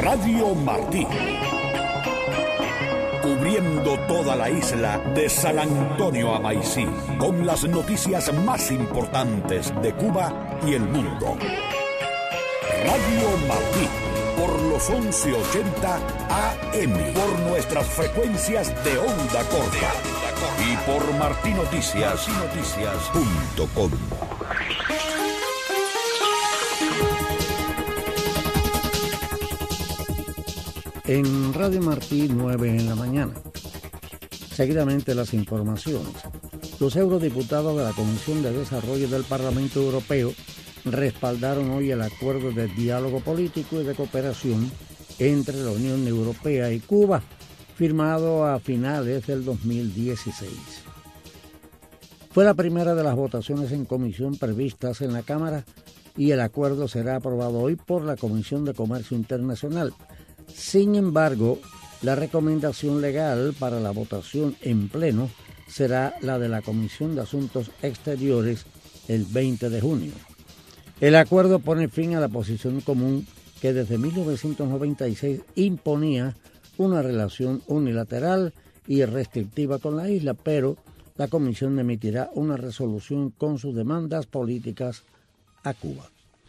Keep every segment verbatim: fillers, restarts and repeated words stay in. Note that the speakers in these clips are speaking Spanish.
Radio Martí. Cubriendo toda la isla de San Antonio a Maicí, con las noticias más importantes de Cuba y el mundo. Radio Martí, por los once ochenta A M, por nuestras frecuencias de onda corta y por martinoticias punto com. En Radio Martí, nueve en la mañana. Seguidamente las informaciones. Los eurodiputados de la Comisión de Desarrollo del Parlamento Europeo respaldaron hoy el acuerdo de diálogo político y de cooperación entre la Unión Europea y Cuba, firmado a finales del dos mil dieciséis. Fue la primera de las votaciones en comisión previstas en la Cámara y el acuerdo será aprobado hoy por la Comisión de Comercio Internacional. Sin embargo, la recomendación legal para la votación en pleno será la de la Comisión de Asuntos Exteriores el veinte de junio. El acuerdo pone fin a la posición común que desde mil novecientos noventa y seis imponía una relación unilateral y restrictiva con la isla, pero la Comisión emitirá una resolución con sus demandas políticas a Cuba.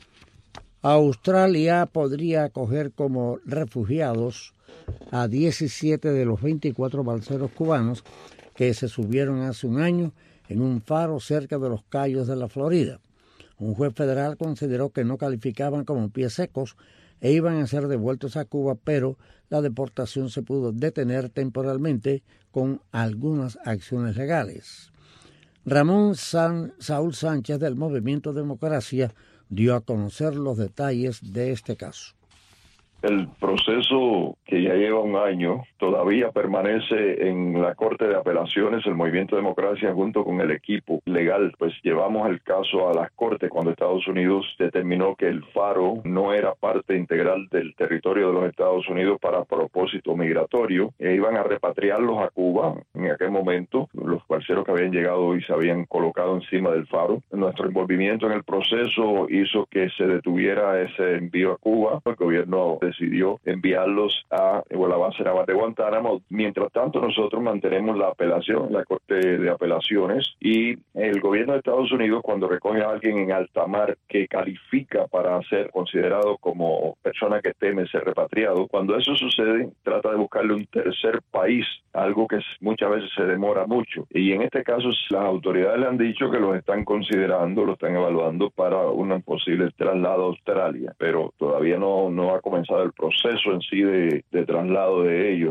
Australia podría acoger como refugiados a diecisiete de los veinticuatro balseros cubanos que se subieron hace un año en un faro cerca de los Cayos de la Florida. Un juez federal consideró que no calificaban como pies secos e iban a ser devueltos a Cuba, pero la deportación se pudo detener temporalmente con algunas acciones legales. Ramón San, Saúl Sánchez del Movimiento Democracia dio a conocer los detalles de este caso. El proceso que ya lleva un año todavía permanece en la Corte de Apelaciones. El Movimiento Democracia junto con el equipo legal pues llevamos el caso a las Cortes cuando Estados Unidos determinó que el faro no era parte integral del territorio de los Estados Unidos para propósito migratorio e iban a repatriarlos a Cuba. En aquel momento los balseros que habían llegado y se habían colocado encima del faro. Nuestro envolvimiento en el proceso hizo que se detuviera ese envío a Cuba. El gobierno decidió enviarlos a la base naval de Guantánamo. Mientras tanto, nosotros mantenemos la apelación, la Corte de Apelaciones, y el gobierno de Estados Unidos, cuando recoge a alguien en alta mar que califica para ser considerado como persona que teme ser repatriado, cuando eso sucede, trata de buscarle un tercer país, algo que muchas veces se demora mucho. Y en este caso, las autoridades le han dicho que los están considerando, lo están evaluando para un posible traslado a Australia, pero todavía no, no ha comenzado el proceso en sí de, de traslado de ellos.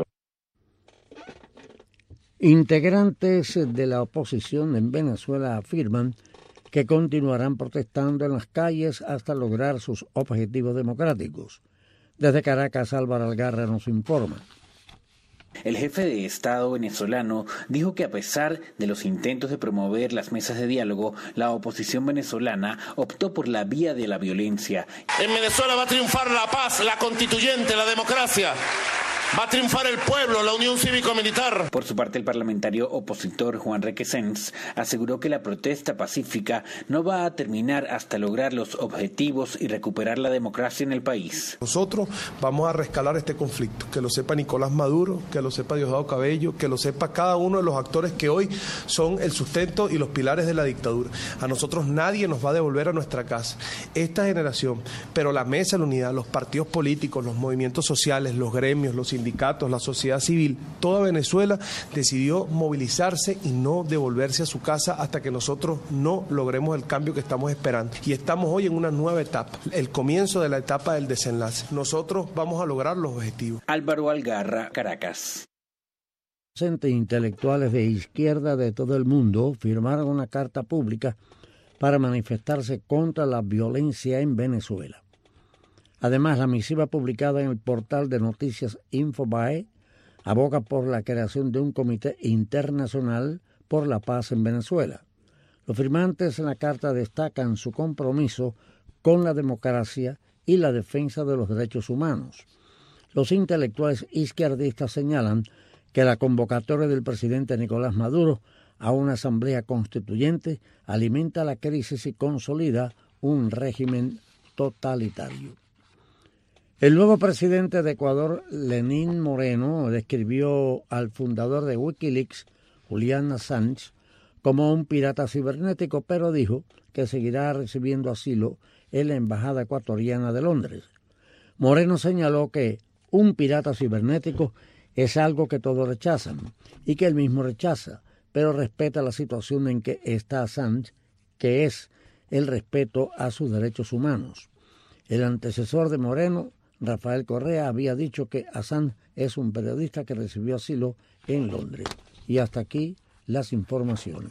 Integrantes de la oposición en Venezuela afirman que continuarán protestando en las calles hasta lograr sus objetivos democráticos. Desde Caracas, Álvaro Algarra nos informa. El jefe de Estado venezolano dijo que a pesar de los intentos de promover las mesas de diálogo, la oposición venezolana optó por la vía de la violencia. En Venezuela va a triunfar la paz, la constituyente, la democracia. Va a triunfar el pueblo, la unión cívico-militar. Por su parte, el parlamentario opositor Juan Requesens aseguró que la protesta pacífica no va a terminar hasta lograr los objetivos y recuperar la democracia en el país. Nosotros vamos a rescalar este conflicto, que lo sepa Nicolás Maduro, que lo sepa Diosdado Cabello, que lo sepa cada uno de los actores que hoy son el sustento y los pilares de la dictadura. A nosotros nadie nos va a devolver a nuestra casa. Esta generación, pero la mesa de la unidad, los partidos políticos, los movimientos sociales, los gremios, los sindicatos, la sociedad civil, toda Venezuela decidió movilizarse y no devolverse a su casa hasta que nosotros no logremos el cambio que estamos esperando. Y estamos hoy en una nueva etapa, el comienzo de la etapa del desenlace. Nosotros vamos a lograr los objetivos. Álvaro Algarra, Caracas. Intelectuales de izquierda de todo el mundo firmaron una carta pública para manifestarse contra la violencia en Venezuela. Además, la misiva publicada en el portal de noticias Infobae aboga por la creación de un comité internacional por la paz en Venezuela. Los firmantes en la carta destacan su compromiso con la democracia y la defensa de los derechos humanos. Los intelectuales izquierdistas señalan que la convocatoria del presidente Nicolás Maduro a una asamblea constituyente alimenta la crisis y consolida un régimen totalitario. El nuevo presidente de Ecuador, Lenín Moreno, describió al fundador de Wikileaks, Julian Assange, como un pirata cibernético, pero dijo que seguirá recibiendo asilo en la Embajada Ecuatoriana de Londres. Moreno señaló que un pirata cibernético es algo que todos rechazan y que él mismo rechaza, pero respeta la situación en que está Assange, que es el respeto a sus derechos humanos. El antecesor de Moreno, Rafael Correa, había dicho que Assange es un periodista que recibió asilo en Londres. Y hasta aquí las informaciones.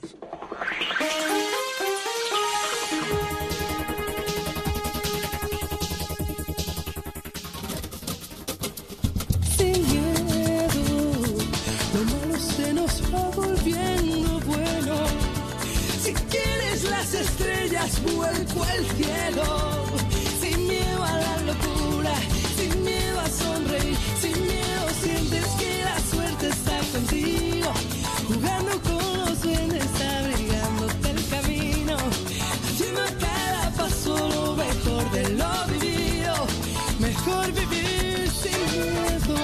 Sin miedo, lo malo se nos va volviendo bueno. Si quieres las estrellas, vuelco al cielo. Sin miedo a la locura, sin miedo a sonreír, sin miedo sientes que la suerte está contigo, jugando con los duendes, abrigándote el camino, haciendo a cada paso lo mejor de lo vivido, mejor vivir sin miedo.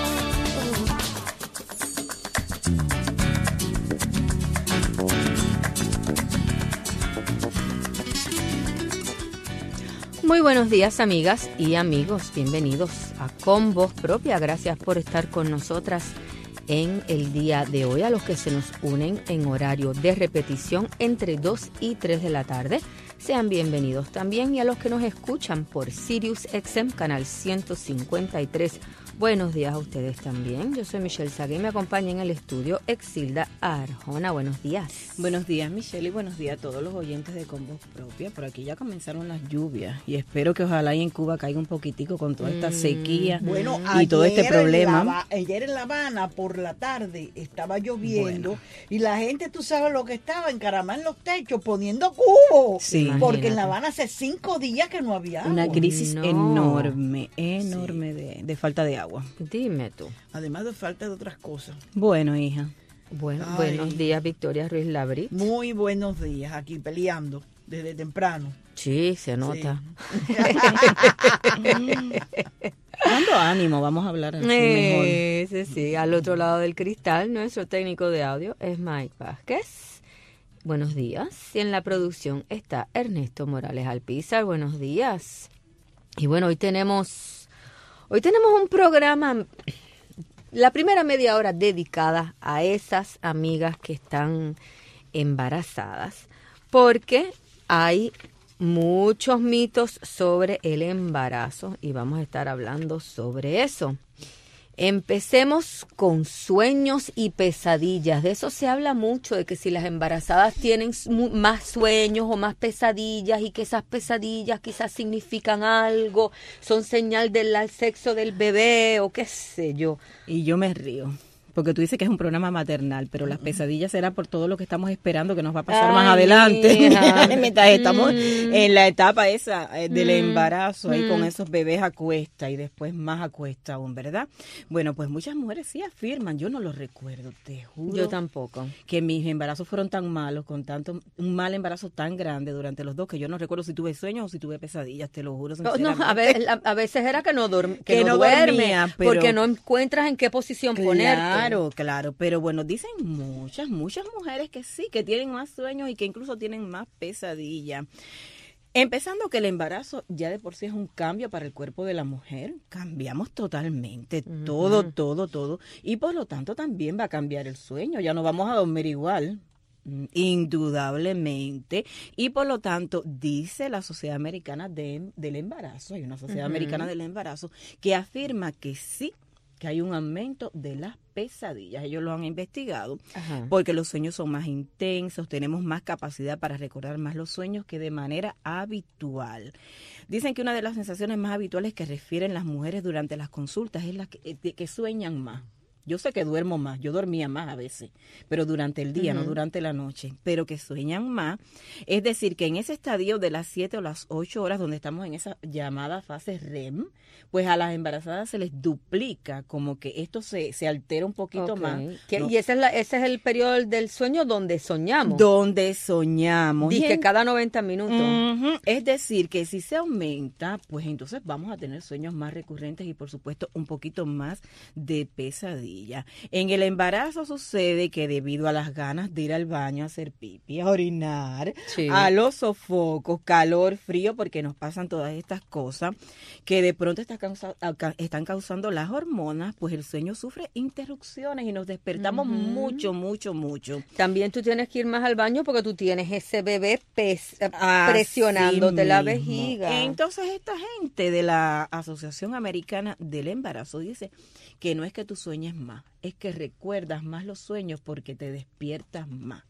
Muy buenos días, amigas y amigos. Bienvenidos a Con Voz Propia. Gracias por estar con nosotras en el día de hoy. A los que se nos unen en horario de repetición entre dos y tres de la tarde, sean bienvenidos también. Y a los que nos escuchan por Sirius X M, canal ciento cincuenta y tres, buenos días a ustedes también. Yo soy Michelle Sagué y me acompaña en el estudio Exilda Arjona. Buenos días. Buenos días, Michelle, y buenos días a todos los oyentes de Con Voz Propia. Por aquí ya comenzaron las lluvias y espero que ojalá y en Cuba caiga un poquitico con toda esta sequía bueno, y todo este problema. En La, ayer en La Habana por la tarde estaba lloviendo, bueno, y la gente, tú sabes lo que estaba, encaramada en los techos poniendo cubos. Sí, porque en La Habana hace cinco días que no había agua. Una crisis no. enorme, enorme sí. de, de falta de agua. Dime tú. Además de falta de otras cosas. Bueno, hija. Bueno, Ay. buenos días, Victoria Ruiz Labrit. Muy buenos días, aquí peleando desde temprano. Sí, se nota. Sí. Dando ánimo, vamos a hablar así eh, mejor. Sí, sí, al otro lado del cristal, nuestro técnico de audio es Mike Vázquez. Buenos días. Y en la producción está Ernesto Morales Alpizar. Buenos días. Y bueno, hoy tenemos, hoy tenemos un programa, la primera media hora dedicada a esas amigas que están embarazadas, porque hay muchos mitos sobre el embarazo y vamos a estar hablando sobre eso. Empecemos con sueños y pesadillas. De eso se habla mucho, de que si las embarazadas tienen más sueños o más pesadillas y que esas pesadillas quizás significan algo, son señal del sexo del bebé o qué sé yo. Y yo me río. Porque tú dices que es un programa maternal, pero las pesadillas serán por todo lo que estamos esperando que nos va a pasar Ay, más adelante. Mientras estamos mm. en la etapa esa eh, del mm. embarazo, ahí mm. con esos bebés a cuesta y después más a cuesta aún, ¿verdad? Bueno, pues muchas mujeres sí afirman, yo no lo recuerdo, te juro. Yo tampoco. Que mis embarazos fueron tan malos, con tanto un mal embarazo tan grande durante los dos, que yo no recuerdo si tuve sueños o si tuve pesadillas, te lo juro. No, no a, ver, a, a veces era que no, dorm, que que no, no duerme, dormía, pero, porque no encuentras en qué posición claro, ponerte. Claro, claro, pero bueno, dicen muchas, muchas mujeres que sí, que tienen más sueños y que incluso tienen más pesadillas. Empezando que el embarazo ya de por sí es un cambio para el cuerpo de la mujer, cambiamos totalmente, uh-huh. todo, todo, todo, y por lo tanto también va a cambiar el sueño, ya no vamos a dormir igual. Indudablemente, y por lo tanto dice la Sociedad Americana de, del Embarazo, hay una Sociedad uh-huh. Americana del Embarazo que afirma que sí, que hay un aumento de las pesadillas. Ellos lo han investigado. Ajá. Porque los sueños son más intensos, tenemos más capacidad para recordar más los sueños que de manera habitual. Dicen que una de las sensaciones más habituales que refieren las mujeres durante las consultas es la que, que sueñan más. Yo sé que duermo más, yo dormía más a veces, pero durante el día, uh-huh. no durante la noche, pero que sueñan más. Es decir, que en ese estadio de las siete o las ocho horas donde estamos en esa llamada fase R E M, pues a las embarazadas se les duplica, como que esto se, se altera un poquito okay. más. ¿Qué, ¿no? Y ese es, la, ese es el periodo del sueño donde soñamos. Donde soñamos. Dice cada noventa minutos. Uh-huh. Es decir, que si se aumenta, pues entonces vamos a tener sueños más recurrentes y por supuesto un poquito más de pesadilla. En el embarazo sucede que debido a las ganas de ir al baño a hacer pipi, a orinar, sí. a los sofocos, calor, frío, porque nos pasan todas estas cosas que de pronto está causa, están causando las hormonas, pues el sueño sufre interrupciones y nos despertamos uh-huh. mucho, mucho, mucho. También tú tienes que ir más al baño porque tú tienes ese bebé pes, presionándote la vejiga. Entonces esta gente de la Asociación Americana del Embarazo dice que no es que tú sueñes más, es que recuerdas más los sueños porque te despiertas más.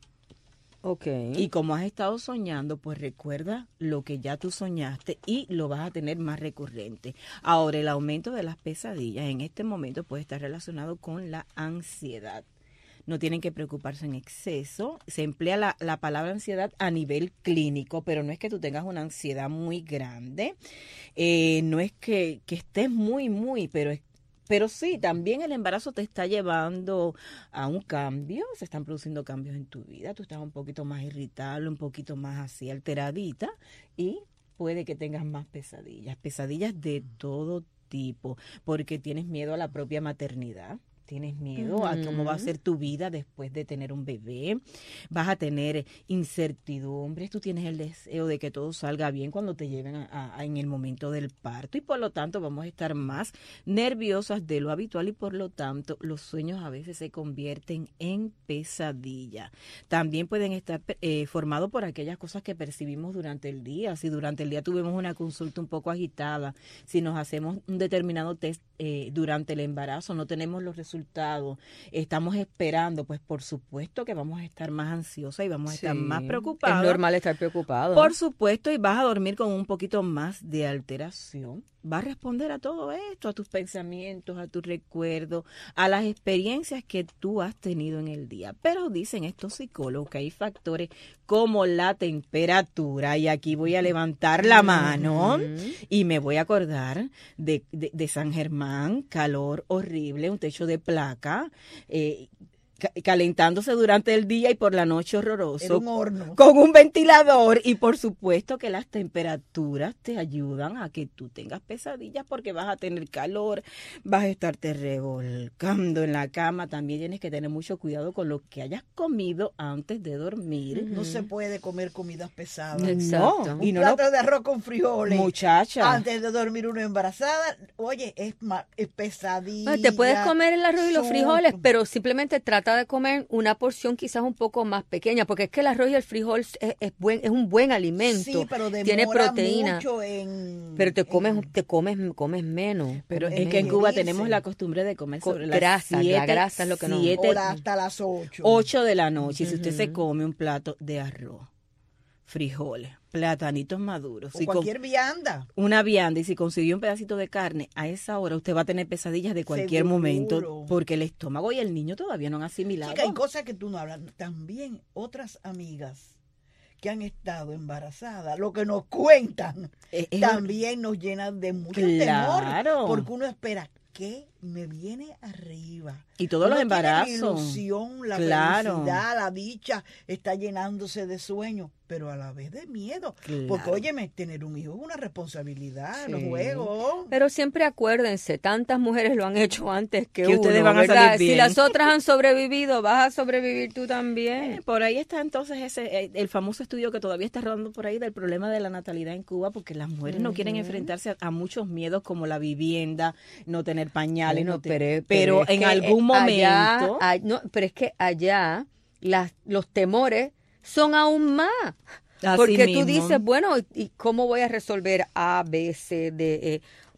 Okay. Y como has estado soñando, pues recuerda lo que ya tú soñaste y lo vas a tener más recurrente. Ahora, el aumento de las pesadillas en este momento puede estar relacionado con la ansiedad. No tienen que preocuparse en exceso. Se emplea la, la palabra ansiedad a nivel clínico, pero no es que tú tengas una ansiedad muy grande. Eh, no es que, que estés muy, muy, pero es Pero sí, también el embarazo te está llevando a un cambio, se están produciendo cambios en tu vida, tú estás un poquito más irritable, un poquito más así alteradita y puede que tengas más pesadillas, pesadillas de todo tipo, porque tienes miedo a la propia maternidad. Tienes miedo uh-huh. a cómo va a ser tu vida después de tener un bebé, vas a tener incertidumbres, tú tienes el deseo de que todo salga bien cuando te lleven a, a, en el momento del parto y por lo tanto vamos a estar más nerviosas de lo habitual y por lo tanto los sueños a veces se convierten en pesadilla. También pueden estar eh, formados por aquellas cosas que percibimos durante el día. Si durante el día tuvimos una consulta un poco agitada, si nos hacemos un determinado test eh, durante el embarazo, no tenemos los resultados resultados, estamos esperando, pues por supuesto que vamos a estar más ansiosas y vamos a sí, estar más preocupados. Es normal estar preocupado. Por supuesto, y vas a dormir con un poquito más de alteración. Va a responder a todo esto, a tus pensamientos, a tus recuerdos, a las experiencias que tú has tenido en el día. Pero dicen estos psicólogos que hay factores como la temperatura, y aquí voy a levantar la mano uh-huh. y me voy a acordar de, de, de San Germán, calor horrible, un techo de placa, eh, calentándose durante el día y por la noche horroroso. Era un horno. Con un ventilador y por supuesto que las temperaturas te ayudan a que tú tengas pesadillas porque vas a tener calor, vas a estarte revolcando en la cama. También tienes que tener mucho cuidado con lo que hayas comido antes de dormir. Uh-huh. No se puede comer comidas pesadas. Exacto. No, y un no plato lo... de arroz con frijoles. Muchacha. Antes de dormir una embarazada, oye, es, ma- es pesadilla. Bueno, te puedes comer el arroz y los frijoles, pero simplemente trata de comer una porción quizás un poco más pequeña, porque es que el arroz y el frijol es, es buen es un buen alimento. Sí, pero tiene proteína. Mucho en, pero te comes en, te comes comes menos. Pero comes es que en menos. Cuba tenemos la costumbre de comer sobre las grasa, siete, la grasa es lo que nos siete, hora hasta las ocho. ocho de la noche. Y si Uh-huh. usted se come un plato de arroz, frijoles, platanitos maduros, O si cualquier con, vianda. una vianda y si consiguió un pedacito de carne, a esa hora usted va a tener pesadillas de cualquier Seguro. momento porque el estómago y el niño todavía no han asimilado. Chica, hay cosas que tú no hablas. También otras amigas que han estado embarazadas, lo que nos cuentan, es, es también nos llenan de mucho Claro. temor, porque uno espera que me viene arriba. Y todos Uno los tiene embarazos. La ilusión, la Claro. felicidad, la dicha, está llenándose de sueño, pero a la vez de miedo. Claro. Porque, óyeme, tener un hijo es una responsabilidad, Sí. no juego. Pero siempre acuérdense, tantas mujeres lo han hecho antes que, Que uno, ustedes van a ¿verdad? salir bien. Si las otras han sobrevivido, vas a sobrevivir tú también. Eh, por ahí está entonces ese el famoso estudio que todavía está rodando por ahí del problema de la natalidad en Cuba, porque las mujeres uh-huh. no quieren enfrentarse a, a muchos miedos como la vivienda, no tener pañales, Bueno, no te- pero, pero, pero es en que algún allá, momento ay, no, pero es que allá las, los temores son aún más. Así Porque mismo. tú dices, bueno, ¿y cómo voy a resolver A, B, C, D, E?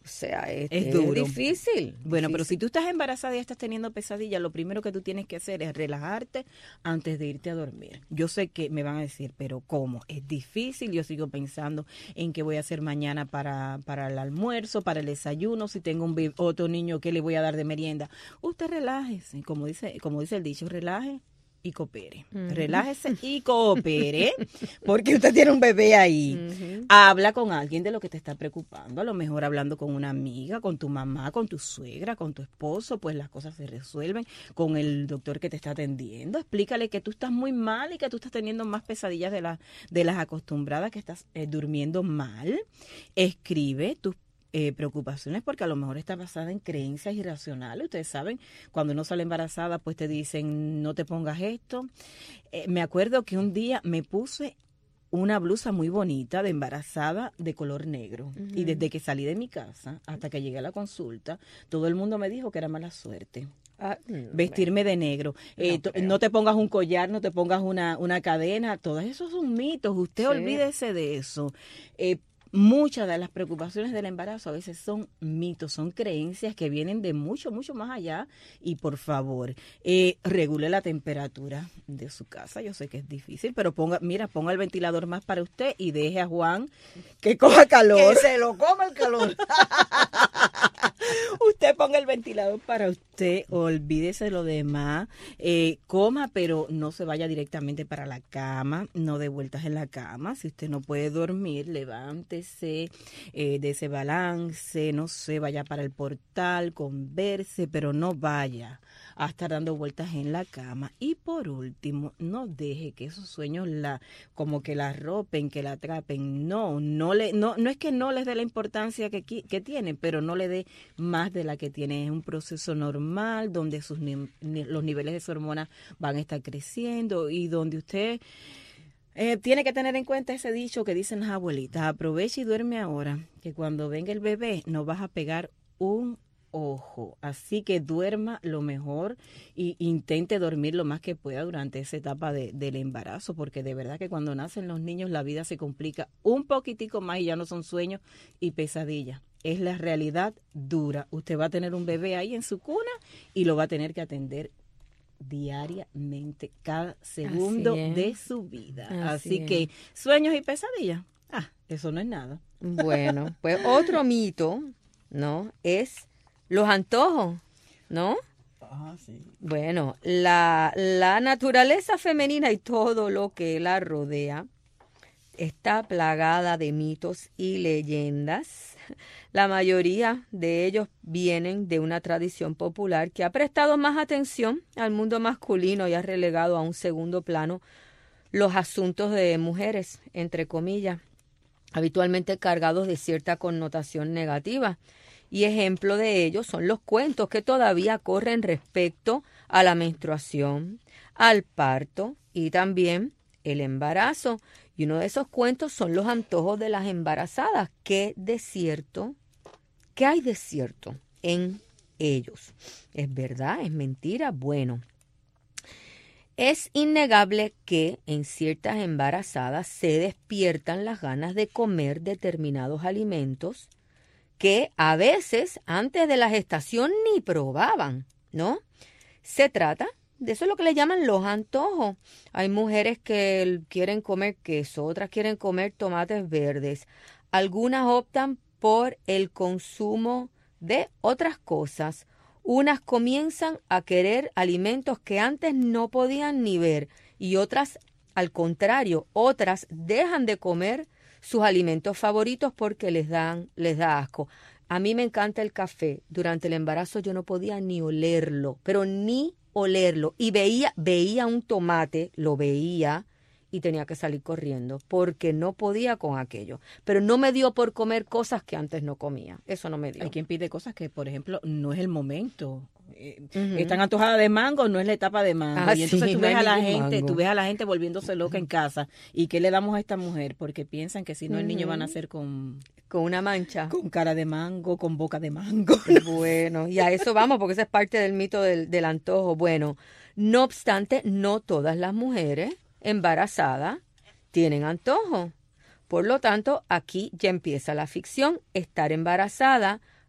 O sea, es, es es duro. difícil. Bueno, difícil. pero si tú estás embarazada y estás teniendo pesadillas, lo primero que tú tienes que hacer es relajarte antes de irte a dormir. Yo sé que me van a decir, pero ¿cómo? Es difícil. Yo sigo pensando en qué voy a hacer mañana para, para el almuerzo, para el desayuno, si tengo un bebé, otro niño, ¿qué le voy a dar de merienda? Usted relájese, como dice, como dice el dicho, relaje y coopere. Uh-huh. Relájese y coopere, porque usted tiene un bebé ahí. Uh-huh. Habla con alguien de lo que te está preocupando, a lo mejor hablando con una amiga, con tu mamá, con tu suegra, con tu esposo, pues las cosas se resuelven, con el doctor que te está atendiendo. Explícale que tú estás muy mal y que tú estás teniendo más pesadillas de, la, de las acostumbradas, que estás eh, durmiendo mal. Escribe tus Eh, preocupaciones, porque a lo mejor está basada en creencias irracionales. Ustedes saben, cuando uno sale embarazada, pues te dicen, no te pongas esto. Eh, me acuerdo que un día me puse una blusa muy bonita de embarazada de color negro. Uh-huh. Y desde que salí de mi casa hasta que llegué a la consulta, todo el mundo me dijo que era mala suerte. Ah, vestirme de negro. Eh, no, no te pongas un collar, no te pongas una, una cadena. Todos esos son mitos. Usted sí. Olvídese de eso. Eh, Muchas de las preocupaciones del embarazo a veces son mitos, son creencias que vienen de mucho, mucho más allá. Y por favor, eh, regule la temperatura de su casa. Yo sé que es difícil, pero ponga, mira, ponga el ventilador más para usted y deje a Juan que coja calor. Que se lo coma el calor. Usted ponga el ventilador para usted, olvídese de lo demás, eh, coma, pero no se vaya directamente para la cama, no dé vueltas en la cama. Si usted no puede dormir, levántese, eh, de ese balance, no sé, vaya para el portal, converse, pero no vaya a estar dando vueltas en la cama. Y por último, no deje que esos sueños la, como que la arropen, que la atrapen. No, no le, no, no es que no les dé la importancia que, que tiene, pero no le dé más de la que tiene. Es un proceso normal donde sus ni, los niveles de su hormona van a estar creciendo y donde usted eh, tiene que tener en cuenta ese dicho que dicen las abuelitas: aprovecha y duerme ahora, que cuando venga el bebé no vas a pegar un ojo. Así que duerma lo mejor y intente dormir lo más que pueda durante esa etapa de, del embarazo, porque de verdad que cuando nacen los niños la vida se complica un poquitico más y ya no son sueños y pesadillas. Es la realidad dura. Usted va a tener un bebé ahí en su cuna y lo va a tener que atender diariamente, cada segundo de su vida. Así, Así que sueños y pesadillas, ah, eso no es nada. Bueno, pues otro mito, ¿no? Es los antojos, ¿no? Ah, sí. Bueno, la, la naturaleza femenina y todo lo que la rodea está plagada de mitos y leyendas. La mayoría de ellos vienen de una tradición popular que ha prestado más atención al mundo masculino y ha relegado a un segundo plano los asuntos de mujeres, entre comillas, habitualmente cargados de cierta connotación negativa. Y ejemplo de ello son los cuentos que todavía corren respecto a la menstruación, al parto y también el embarazo. Y uno de esos cuentos son los antojos de las embarazadas. ¿Qué de cierto? ¿Qué hay de cierto en ellos? ¿Es verdad? ¿Es mentira? Bueno, es innegable que en ciertas embarazadas se despiertan las ganas de comer determinados alimentos que a veces antes de la gestación ni probaban, ¿no? Se trata de eso, es lo que le llaman los antojos. Hay mujeres que quieren comer queso, otras quieren comer tomates verdes. Algunas optan por el consumo de otras cosas. Unas comienzan a querer alimentos que antes no podían ni ver y otras, al contrario, otras dejan de comer sus alimentos favoritos porque les dan, les da asco. A mí me encanta el café. Durante el embarazo yo no podía ni olerlo, pero ni olerlo. Y veía, veía un tomate, lo veía y tenía que salir corriendo porque no podía con aquello. Pero no me dio por comer cosas que antes no comía. Eso no me dio. Hay quien pide cosas que, por ejemplo, no es el momento. Eh, uh-huh. Están antojadas de mango, no es la etapa de mango. Ah, y entonces sí, tú ves no a la gente, mango. tú ves a la gente volviéndose loca en casa. ¿Y qué le damos a esta mujer? Porque piensan que si no uh-huh. el niño va a nacer con con una mancha, con cara de mango, con boca de mango. Bueno, y a eso vamos, porque esa es parte del mito del, del antojo. Bueno, no obstante, no todas las mujeres embarazadas tienen antojo. Por lo tanto, aquí ya empieza la ficción. Estar embarazada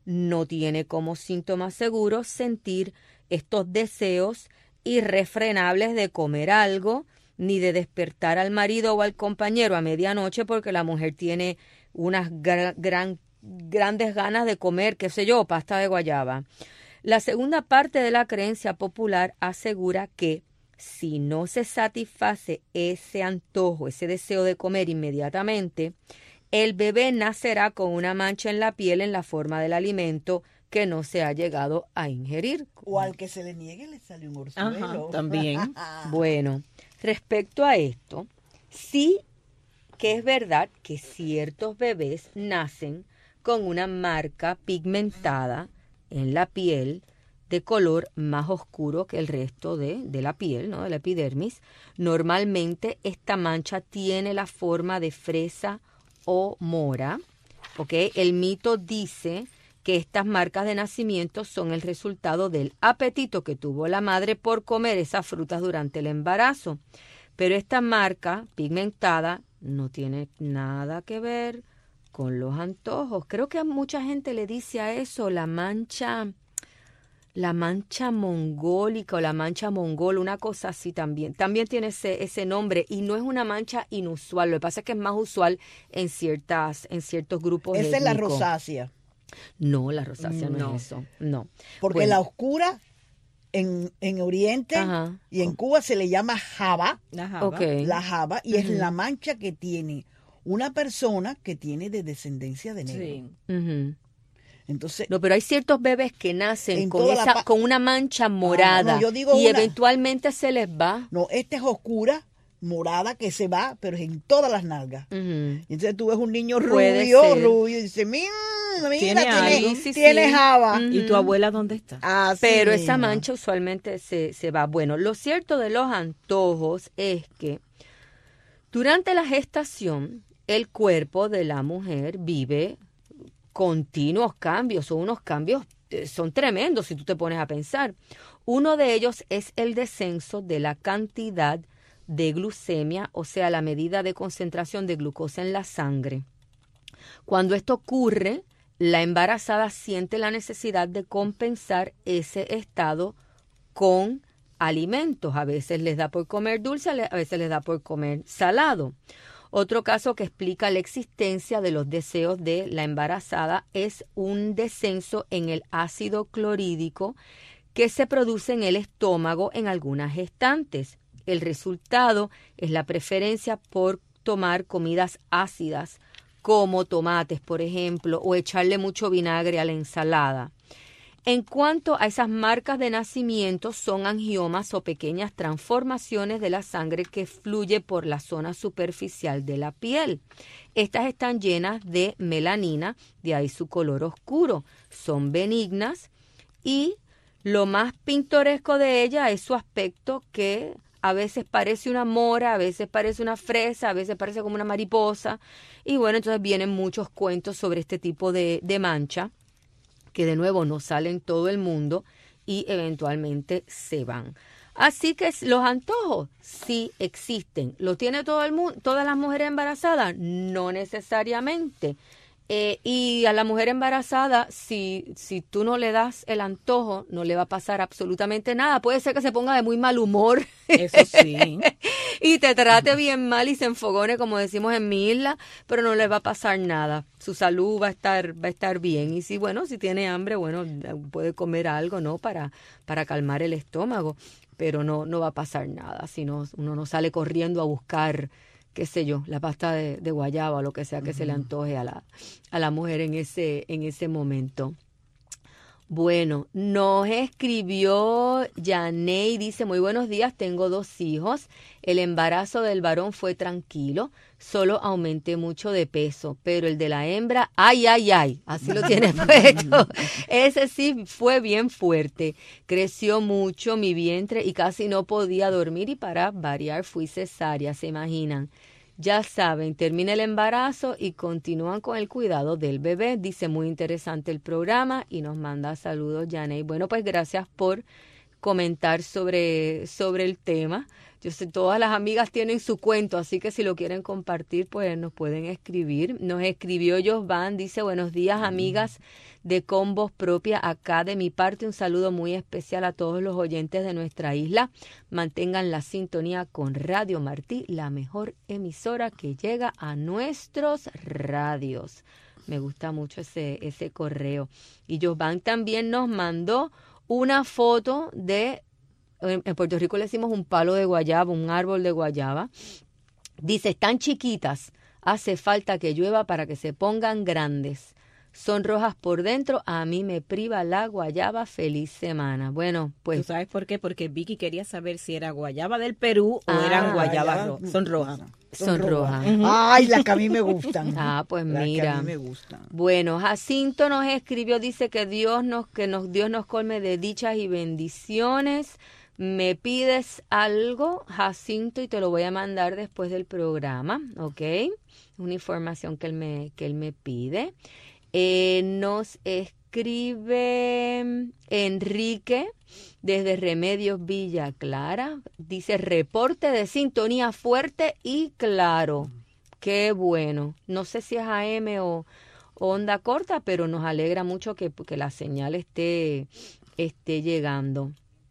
no tiene como síntoma seguro sentir estos deseos irrefrenables de comer algo, ni de despertar al marido o al compañero a medianoche porque la mujer tiene unas gra- gran, grandes ganas de comer, qué sé yo, pasta de guayaba. La segunda parte de la creencia popular asegura que si no se satisface ese antojo, ese deseo de comer inmediatamente, el bebé nacerá con una mancha en la piel en la forma del alimento que no se ha llegado a ingerir. O al que se le niegue le sale un orzuelo. Ajá, también. Bueno, respecto a esto, sí que es verdad que ciertos bebés nacen con una marca pigmentada en la piel de color más oscuro que el resto de, de la piel, ¿no? De la epidermis. Normalmente esta mancha tiene la forma de fresa o mora, ¿ok? El mito dice que estas marcas de nacimiento son el resultado del apetito que tuvo la madre por comer esas frutas durante el embarazo. Pero esta marca pigmentada no tiene nada que ver con los antojos. Creo que a mucha gente le dice a eso la mancha, la mancha mongólica o la mancha mongol, una cosa así también. También tiene ese, ese nombre y no es una mancha inusual. Lo que pasa es que es más usual en ciertas, en ciertos grupos Esa es la étnicos. rosácea. No, la rosácea no, No. es eso. No. Porque Bueno, la oscura en, en Oriente Ajá. y en Cuba se le llama java, La java. ok. la java, y es Ujú. la mancha que tiene una persona que tiene de descendencia de negro. Sí. Ujú. Entonces, No, pero hay ciertos bebés que nacen En con toda la esa, pa- con una mancha morada no, yo digo y una. eventualmente se les va. no, esta es oscura, morada, que se va, pero es en todas las nalgas. Ujú. Y entonces tú ves un niño Puede rubio, ser. rubio, y dice, mira, mira, Tiene tiene, algo. Sí, sí, tiene sí. java. Ujú. ¿Y tu abuela dónde está? Así Pero esa mismo. mancha usualmente se, se va. Bueno, lo cierto de los antojos es que durante la gestación el cuerpo de la mujer vive continuos cambios, son unos cambios, eh, son tremendos si tú te pones a pensar. Uno de ellos es el descenso de la cantidad de glucemia, o sea, la medida de concentración de glucosa en la sangre. Cuando esto ocurre, la embarazada siente la necesidad de compensar ese estado con alimentos. A veces les da por comer dulce, a veces les da por comer salado. Otro caso que explica la existencia de los deseos de la embarazada es un descenso en el ácido clorhídrico que se produce en el estómago en algunas gestantes. El resultado es la preferencia por tomar comidas ácidas, como tomates, por ejemplo, o echarle mucho vinagre a la ensalada. En cuanto a esas marcas de nacimiento, son angiomas o pequeñas transformaciones de la sangre que fluye por la zona superficial de la piel. Estas están llenas de melanina, de ahí su color oscuro. Son benignas y lo más pintoresco de ella es su aspecto, que a veces parece una mora, a veces parece una fresa, a veces parece como una mariposa. Y bueno, entonces vienen muchos cuentos sobre este tipo de, de mancha, que de nuevo no salen en todo el mundo y eventualmente se van. Así que los antojos sí existen. ¿Lo tiene todo el mundo, todas las mujeres embarazadas? No necesariamente. Eh, y a la mujer embarazada, si, si tú no le das el antojo, no le va a pasar absolutamente nada. Puede ser que se ponga de muy mal humor. Eso sí. Y te trate bien mal y se enfogone, como decimos en mi isla, pero no le va a pasar nada. Su salud va a estar, va a estar bien. Y si, bueno, si tiene hambre, bueno, puede comer algo, ¿no? Para, para calmar el estómago. Pero no, no va a pasar nada. Si no, uno no sale corriendo a buscar, qué sé yo, la pasta de, de guayaba o lo que sea que uh-huh. se le antoje a la, a la mujer en ese, en ese momento. Bueno, nos escribió Yaney, dice, muy buenos días, tengo dos hijos, el embarazo del varón fue tranquilo, solo aumenté mucho de peso, pero el de la hembra, ay, ay, ay, así lo tiene puesto, ese sí fue bien fuerte, creció mucho mi vientre y casi no podía dormir y para variar fui cesárea, se imaginan. Ya saben, termina el embarazo y continúan con el cuidado del bebé. Dice, muy interesante el programa y nos manda saludos, Janey. Bueno, pues gracias por comentar sobre, sobre el tema. Yo sé, todas las amigas tienen su cuento, así que si lo quieren compartir, pues nos pueden escribir. Nos escribió Josvan, dice, buenos días, amigas de Con Voz Propia, acá de mi parte un saludo muy especial a todos los oyentes de nuestra isla. Mantengan la sintonía con Radio Martí, la mejor emisora que llega a nuestros radios. Me gusta mucho ese, ese correo. Y Josvan también nos mandó una foto de, en Puerto Rico le decimos un palo de guayaba, un árbol de guayaba. Dice, están chiquitas, hace falta que llueva para que se pongan grandes. Son rojas por dentro, a mí me priva la guayaba, feliz semana. Bueno, pues... ¿Tú sabes por qué? Porque Vicky quería saber si era guayaba del Perú ah, o eran guayabas rojas. Son rojas. Son, son rojas. rojas. Uh-huh. Ay, las que a mí me gustan. Ah, pues las mira. Que a mí me gustan. Bueno, Jacinto nos escribió, dice que Dios nos, que nos, Dios nos colme de dichas y bendiciones. Me pides algo, Jacinto, y te lo voy a mandar después del programa, ¿ok? Una información que él me, que él me pide. Eh, nos escribe Enrique desde Remedios Villa Clara. Dice, reporte de sintonía fuerte y claro. Qué bueno. No sé si es A M o, o onda corta, pero nos alegra mucho que, que la señal esté, esté llegando.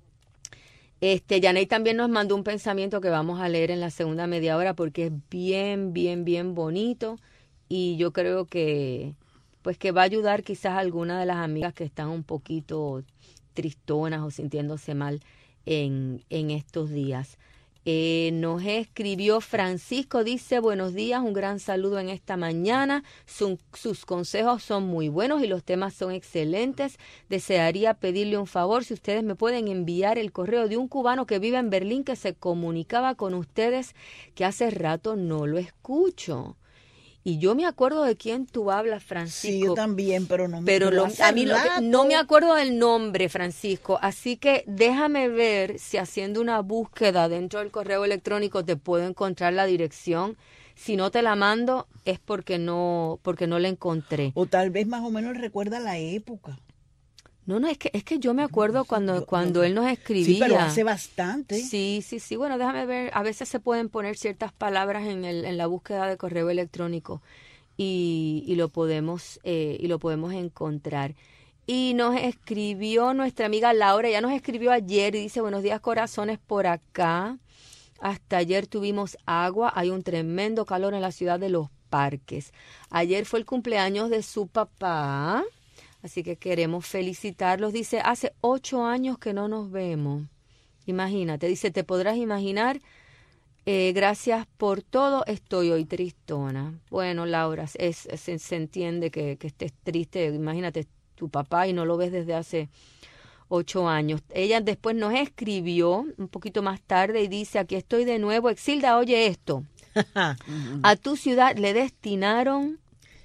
Este, Yaney también nos mandó un pensamiento que vamos a leer en la segunda media hora porque es bien, bien, bien bonito y yo creo que pues que va a ayudar quizás a alguna de las amigas que están un poquito tristonas o sintiéndose mal en, en estos días. Eh, nos escribió Francisco, dice, buenos días, un gran saludo en esta mañana. Su, sus consejos son muy buenos y los temas son excelentes. Desearía pedirle un favor, si ustedes me pueden enviar el correo de un cubano que vive en Berlín que se comunicaba con ustedes, que hace rato no lo escucho. Y yo me acuerdo de quién tú hablas, Francisco. Sí, yo también, pero no me Pero lo, a mí lo que, no me acuerdo del nombre, Francisco. Así que déjame ver si haciendo una búsqueda dentro del correo electrónico te puedo encontrar la dirección. Si no te la mando es porque no, porque no la encontré. O tal vez más o menos recuerda la época. No, no, es que es que yo me acuerdo cuando, cuando él nos escribía. Sí, pero hace bastante. Sí, sí, sí. Bueno, déjame ver. A veces se pueden poner ciertas palabras en, el, en la búsqueda de correo electrónico y, y lo podemos eh, y lo podemos encontrar. Y nos escribió nuestra amiga Laura. Ya nos escribió ayer y dice, buenos días, corazones, por acá. Hasta ayer tuvimos agua. Hay un tremendo calor en la ciudad de Los Parques. Ayer fue el cumpleaños de su papá. Así que queremos felicitarlos. Dice, hace ocho años que no nos vemos. Imagínate, dice, te podrás imaginar, eh, gracias por todo, estoy hoy tristona. Bueno, Laura, es, es, se entiende que, que estés triste. Imagínate, tu papá y no lo ves desde hace ocho años. Ella después nos escribió un poquito más tarde y dice, aquí estoy de nuevo. Exilda, oye esto. A tu ciudad le destinaron...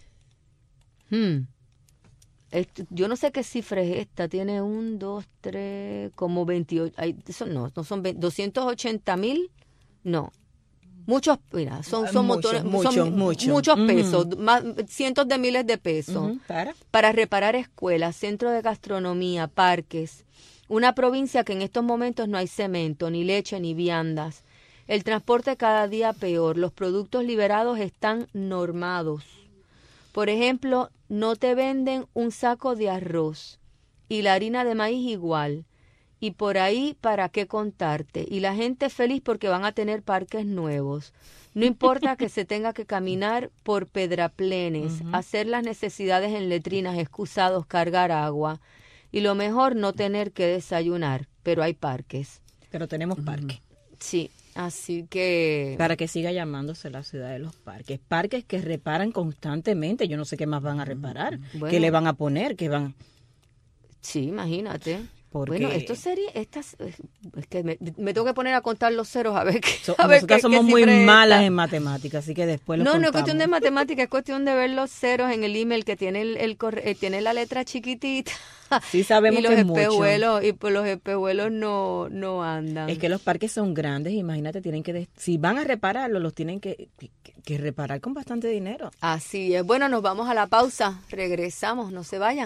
Hmm, Esto, yo no sé qué cifra es esta, tiene un, dos, tres, como veintiocho, ay, eso no, no son doscientos ochenta mil, no, muchos, mira, son, son, mucho, motores, mucho, son mucho. muchos Uh-huh. pesos, más, cientos de miles de pesos, Uh-huh. ¿Para? para reparar escuelas, centros de gastronomía, parques, una provincia que en estos momentos no hay cemento, ni leche, ni viandas, el transporte cada día peor, los productos liberados están normados. Por ejemplo, no te venden un saco de arroz y la harina de maíz igual. Y por ahí, ¿para qué contarte? Y la gente feliz porque van a tener parques nuevos. No importa que se tenga que caminar por pedraplenes, uh-huh. hacer las necesidades en letrinas, excusados, cargar agua. Y lo mejor, no tener que desayunar, pero hay parques. Pero tenemos uh-huh. parques. Sí. Así que... Para que siga llamándose la ciudad de los parques. Parques que reparan constantemente. Yo no sé qué más van a reparar. Bueno, ¿qué le van a poner? ¿Qué van? Sí, imagínate. Porque... Bueno, esto sería... Estas, es que me, me tengo que poner a contar los ceros a ver qué... So, a ver nosotras qué, somos qué muy malas está. en matemáticas, así que después los No, contamos. no es cuestión de matemáticas, es cuestión de ver los ceros en el email que tiene el, el corre, tiene la letra chiquitita. Sí sabemos y los que es mucho. espejuelos, y pues los espejuelos no, no andan. Es que los parques son grandes, imagínate, tienen que... Si van a repararlo, los tienen que, que, que reparar con bastante dinero. Así es. Bueno, nos vamos a la pausa. Regresamos, no se vayan.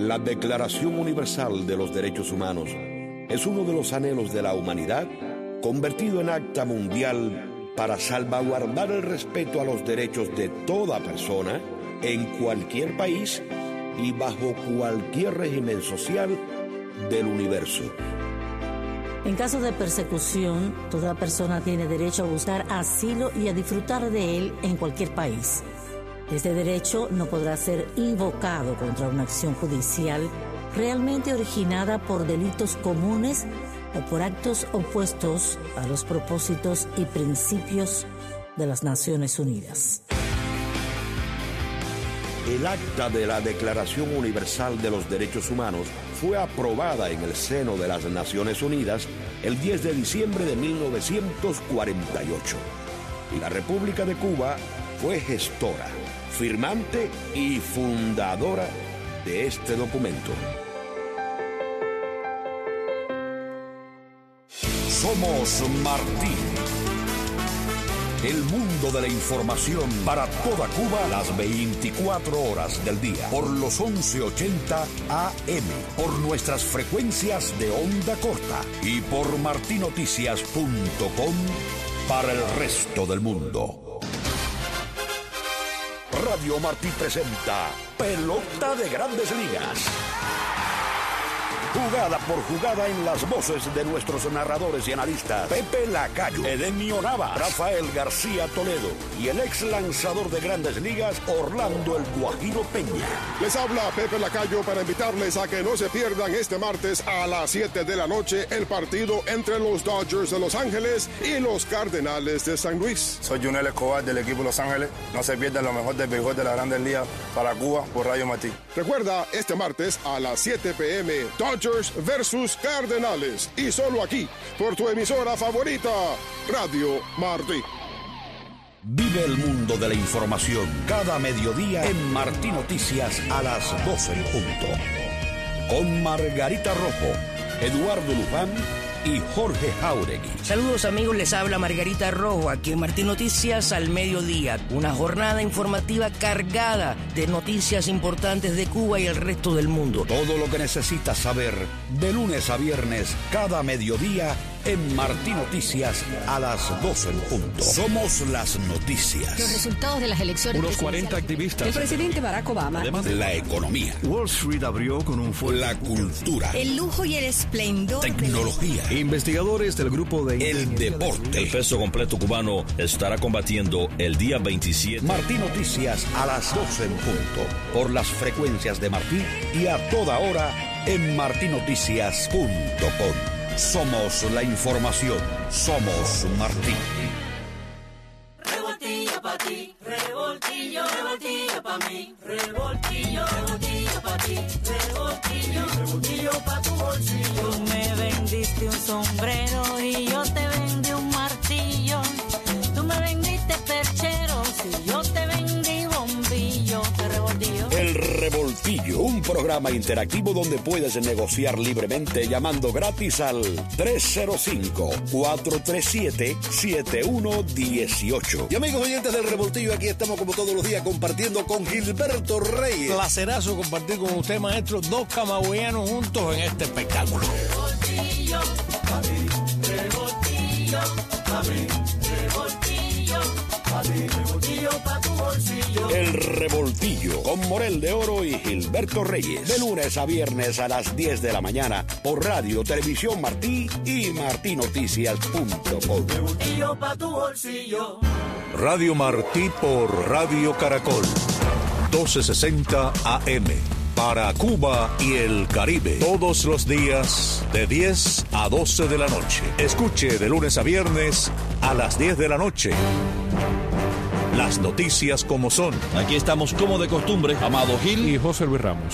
La Declaración Universal de los Derechos Humanos es uno de los anhelos de la humanidad convertido en acta mundial para salvaguardar el respeto a los derechos de toda persona en cualquier país y bajo cualquier régimen social del universo. En caso de persecución, toda persona tiene derecho a buscar asilo y a disfrutar de él en cualquier país. Este derecho no podrá ser invocado contra una acción judicial realmente originada por delitos comunes o por actos opuestos a los propósitos y principios de las Naciones Unidas. El acta de la Declaración Universal de los Derechos Humanos fue aprobada en el seno de las Naciones Unidas el diez de diciembre de mil novecientos cuarenta y ocho. Y la República de Cuba fue gestora, firmante y fundadora de este documento. Somos Martí. El mundo de la información para toda Cuba las veinticuatro horas del día por los once ochenta A M, por nuestras frecuencias de onda corta y por martinoticias punto com para el resto del mundo. Radio Martí presenta Pelota de Grandes Ligas. Jugada por jugada en las voces de nuestros narradores y analistas Pepe Lacayo, Edenio Nava, Rafael García Toledo y el ex lanzador de Grandes Ligas Orlando El Guajiro Peña. Les habla Pepe Lacayo para invitarles a que no se pierdan este martes a las siete de la noche el partido entre los Dodgers de Los Ángeles y los Cardenales de San Luis. Soy Junel Escobar del equipo Los Ángeles. No se pierdan lo mejor del béisbol de las Grandes Ligas para Cuba por Radio Martí. Recuerda, este martes a las siete p m Dodgers versus Cardenales, y solo aquí por tu emisora favorita, Radio Martí. Vive el mundo de la información cada mediodía en Martí Noticias a las doce en punto. Con Margarita Rojo, Eduardo Luján y Jorge Jauregui. Saludos amigos, les habla Margarita Rojo aquí en Martí Noticias al mediodía. Una jornada informativa cargada de noticias importantes de Cuba y el resto del mundo. Todo lo que necesitas saber de lunes a viernes cada mediodía en Martí Noticias a las doce en punto. Somos las noticias. Los resultados de las elecciones. Unos cuarenta activistas. El presidente Barack Obama. Además, la economía. Wall Street abrió con un fuerte. La cultura. El lujo y el esplendor. Tecnología. De la... Investigadores del grupo de... El deporte. El peso completo cubano estará combatiendo el día veintisiete. Martí Noticias a las doce en punto. Por las frecuencias de Martí y a toda hora en martinoticias punto com. Somos la información. Somos Martí. Revoltillo pa' ti, revoltillo, revoltillo pa' mí, revoltillo, revoltillo pa' ti, revoltillo, revoltillo pa' tu bolsillo. Tú me vendiste un sombrero y yo te vendí un martillo. Tú me vendiste percheros y yo te vendí bombillo. ¿Qué revoltillo? El Revoltillo, un programa interactivo donde puedes negociar libremente llamando gratis al tres cero cinco, cuatro tres siete, siete uno uno ocho. Y amigos oyentes del Revoltillo, aquí estamos como todos los días compartiendo con Gilberto Reyes. Placerazo compartir con usted, maestro, dos camagüeyanos juntos en este espectáculo. Revoltillo, pa' mí, revoltillo, pa' mí, revoltillo, pa' mí, revoltillo pa' tu bolsillo. El Revoltillo con Morel de Oro y Gilberto Reyes. De lunes a viernes a las diez de la mañana por Radio Televisión Martí y martinoticias punto com. Revoltillo pa' tu bolsillo. Radio Martí por Radio Caracol. doce sesenta A M. Para Cuba y el Caribe. Todos los días de diez a doce de la noche. Escuche de lunes a viernes a las diez de la noche. Las noticias como son. Aquí estamos como de costumbre, Amado Gil y José Luis Ramos.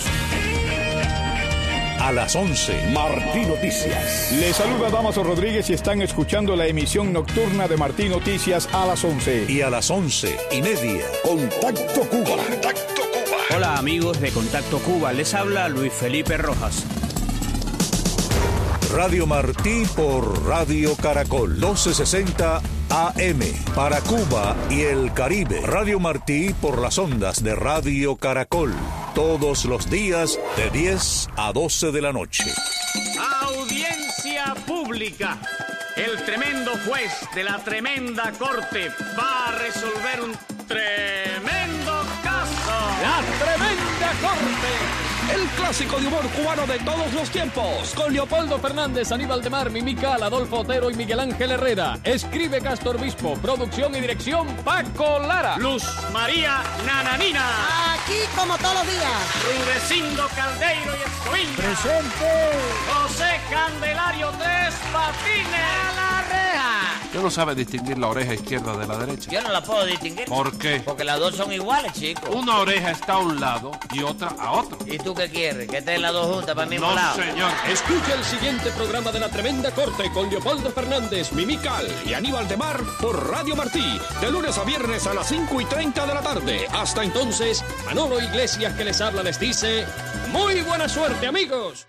A las once, Martí Noticias. Les saluda Damaso Rodríguez y están escuchando la emisión nocturna de Martí Noticias a las once. Y a las once y media, Contacto Cuba. Contacto Cuba. Hola amigos de Contacto Cuba, les habla Luis Felipe Rojas. Radio Martí por Radio Caracol, doce sesenta A M para Cuba y el Caribe. Radio Martí por las ondas de Radio Caracol. Todos los días de diez a doce de la noche. Audiencia pública. El tremendo juez de la tremenda corte va a resolver un tremendo caso. La tremenda corte. El clásico de humor cubano de todos los tiempos. Con Leopoldo Fernández, Aníbal de Mar, Mimical, Adolfo Otero y Miguel Ángel Herrera. Escribe Castro Obispo. Producción y dirección Paco Lara. Luz María Nananina. Aquí como todos los días. Rudecindo Caldeiro y Escoviña. Presente. José Candelario Tres Patines. A la reja. ¿Usted no sabe distinguir la oreja izquierda de la derecha? Yo no la puedo distinguir. ¿Por qué? Porque las dos son iguales, chicos. Una oreja está a un lado y otra a otro. ¿Y tú qué quieres? ¿Que estén las dos juntas para el mismo no, lado? No, señor. Escucha el siguiente programa de La Tremenda Corte con Leopoldo Fernández, Mimical y Aníbal de Mar por Radio Martí. De lunes a viernes a las cinco y treinta de la tarde. Hasta entonces, Manolo Iglesias que les habla les dice... ¡Muy buena suerte, amigos!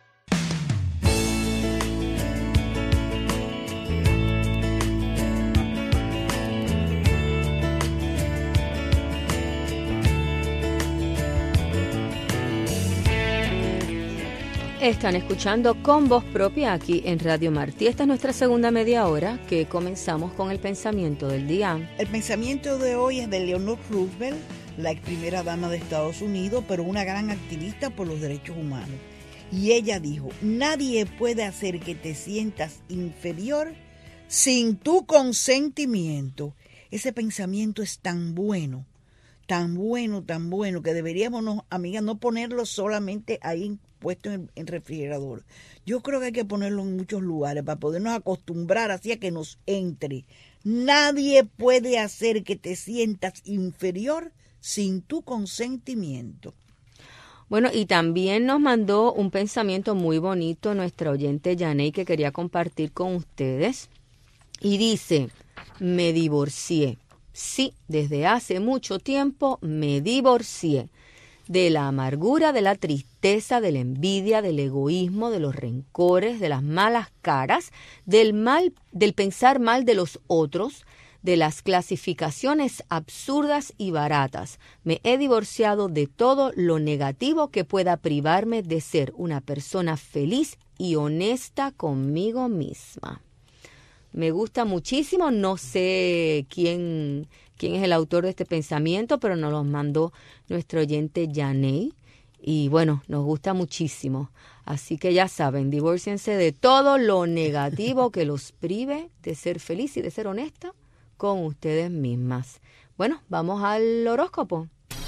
Están escuchando Con Voz Propia aquí en Radio Martí. Esta es nuestra segunda media hora que comenzamos con el pensamiento del día. El pensamiento de hoy es de Eleanor Roosevelt, la ex primera dama de Estados Unidos, pero una gran activista por los derechos humanos. Y ella dijo, nadie puede hacer que te sientas inferior sin tu consentimiento. Ese pensamiento es tan bueno, tan bueno, tan bueno, que deberíamos, no, amigas, no ponerlo solamente ahí puesto en el refrigerador. Yo creo que hay que ponerlo en muchos lugares para podernos acostumbrar así a que nos entre. Nadie puede hacer que te sientas inferior sin tu consentimiento. Bueno, y también nos mandó un pensamiento muy bonito nuestra oyente Yaney que quería compartir con ustedes. Y dice, me divorcié. Sí, desde hace mucho tiempo me divorcié. De la amargura, de la tristeza, de la envidia, del egoísmo, de los rencores, de las malas caras, del mal, del pensar mal de los otros, de las clasificaciones absurdas y baratas. Me he divorciado de todo lo negativo que pueda privarme de ser una persona feliz y honesta conmigo misma. Me gusta muchísimo, no sé quién, quién es el autor de este pensamiento, pero nos lo mandó nuestro oyente Yaney. Y bueno, nos gusta muchísimo. Así que ya saben, divórciense de todo lo negativo que los prive de ser feliz y de ser honesta con ustedes mismas. Bueno, vamos al horóscopo.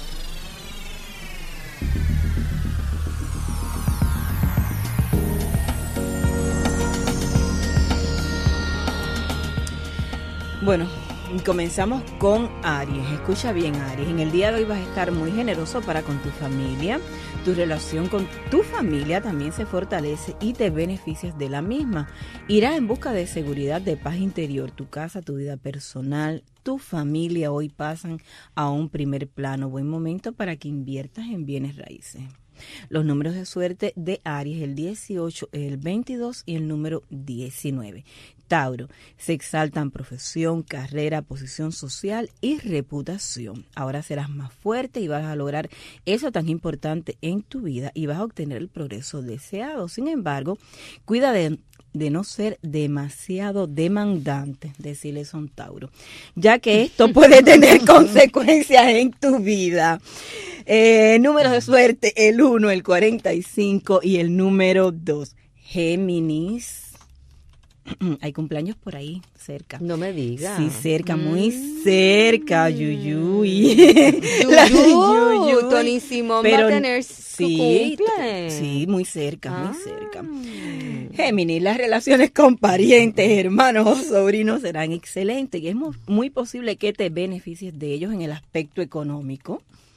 Bueno, comenzamos con Aries. Escucha bien, Aries. En el día de hoy vas a estar muy generoso para con tu familia. Tu relación con tu familia también se fortalece y te beneficias de la misma. Irás en busca de seguridad, de paz interior. Tu casa, tu vida personal, tu familia hoy pasan a un primer plano. Buen momento para que inviertas en bienes raíces. Los números de suerte de Aries, el dieciocho, el veintidós y el número diecinueve. Tauro, se exaltan profesión, carrera, posición social y reputación. Ahora serás más fuerte y vas a lograr eso tan importante en tu vida y vas a obtener el progreso deseado. Sin embargo, cuida de, de no ser demasiado demandante, decirle son Tauro, ya que esto puede tener consecuencias en tu vida. Eh, números de suerte, el uno, el cuarenta y cinco y el número dos. Géminis. Hay cumpleaños por ahí, cerca. No me digas. Sí, cerca, mm. muy cerca, Yuyuy. Yuyuy, Tony Simón va a tener sí, su cumple. Sí, muy cerca, ah. muy cerca. Géminis, las relaciones con parientes, hermanos o sobrinos serán excelentes y es muy posible que te beneficies de ellos en el aspecto económico.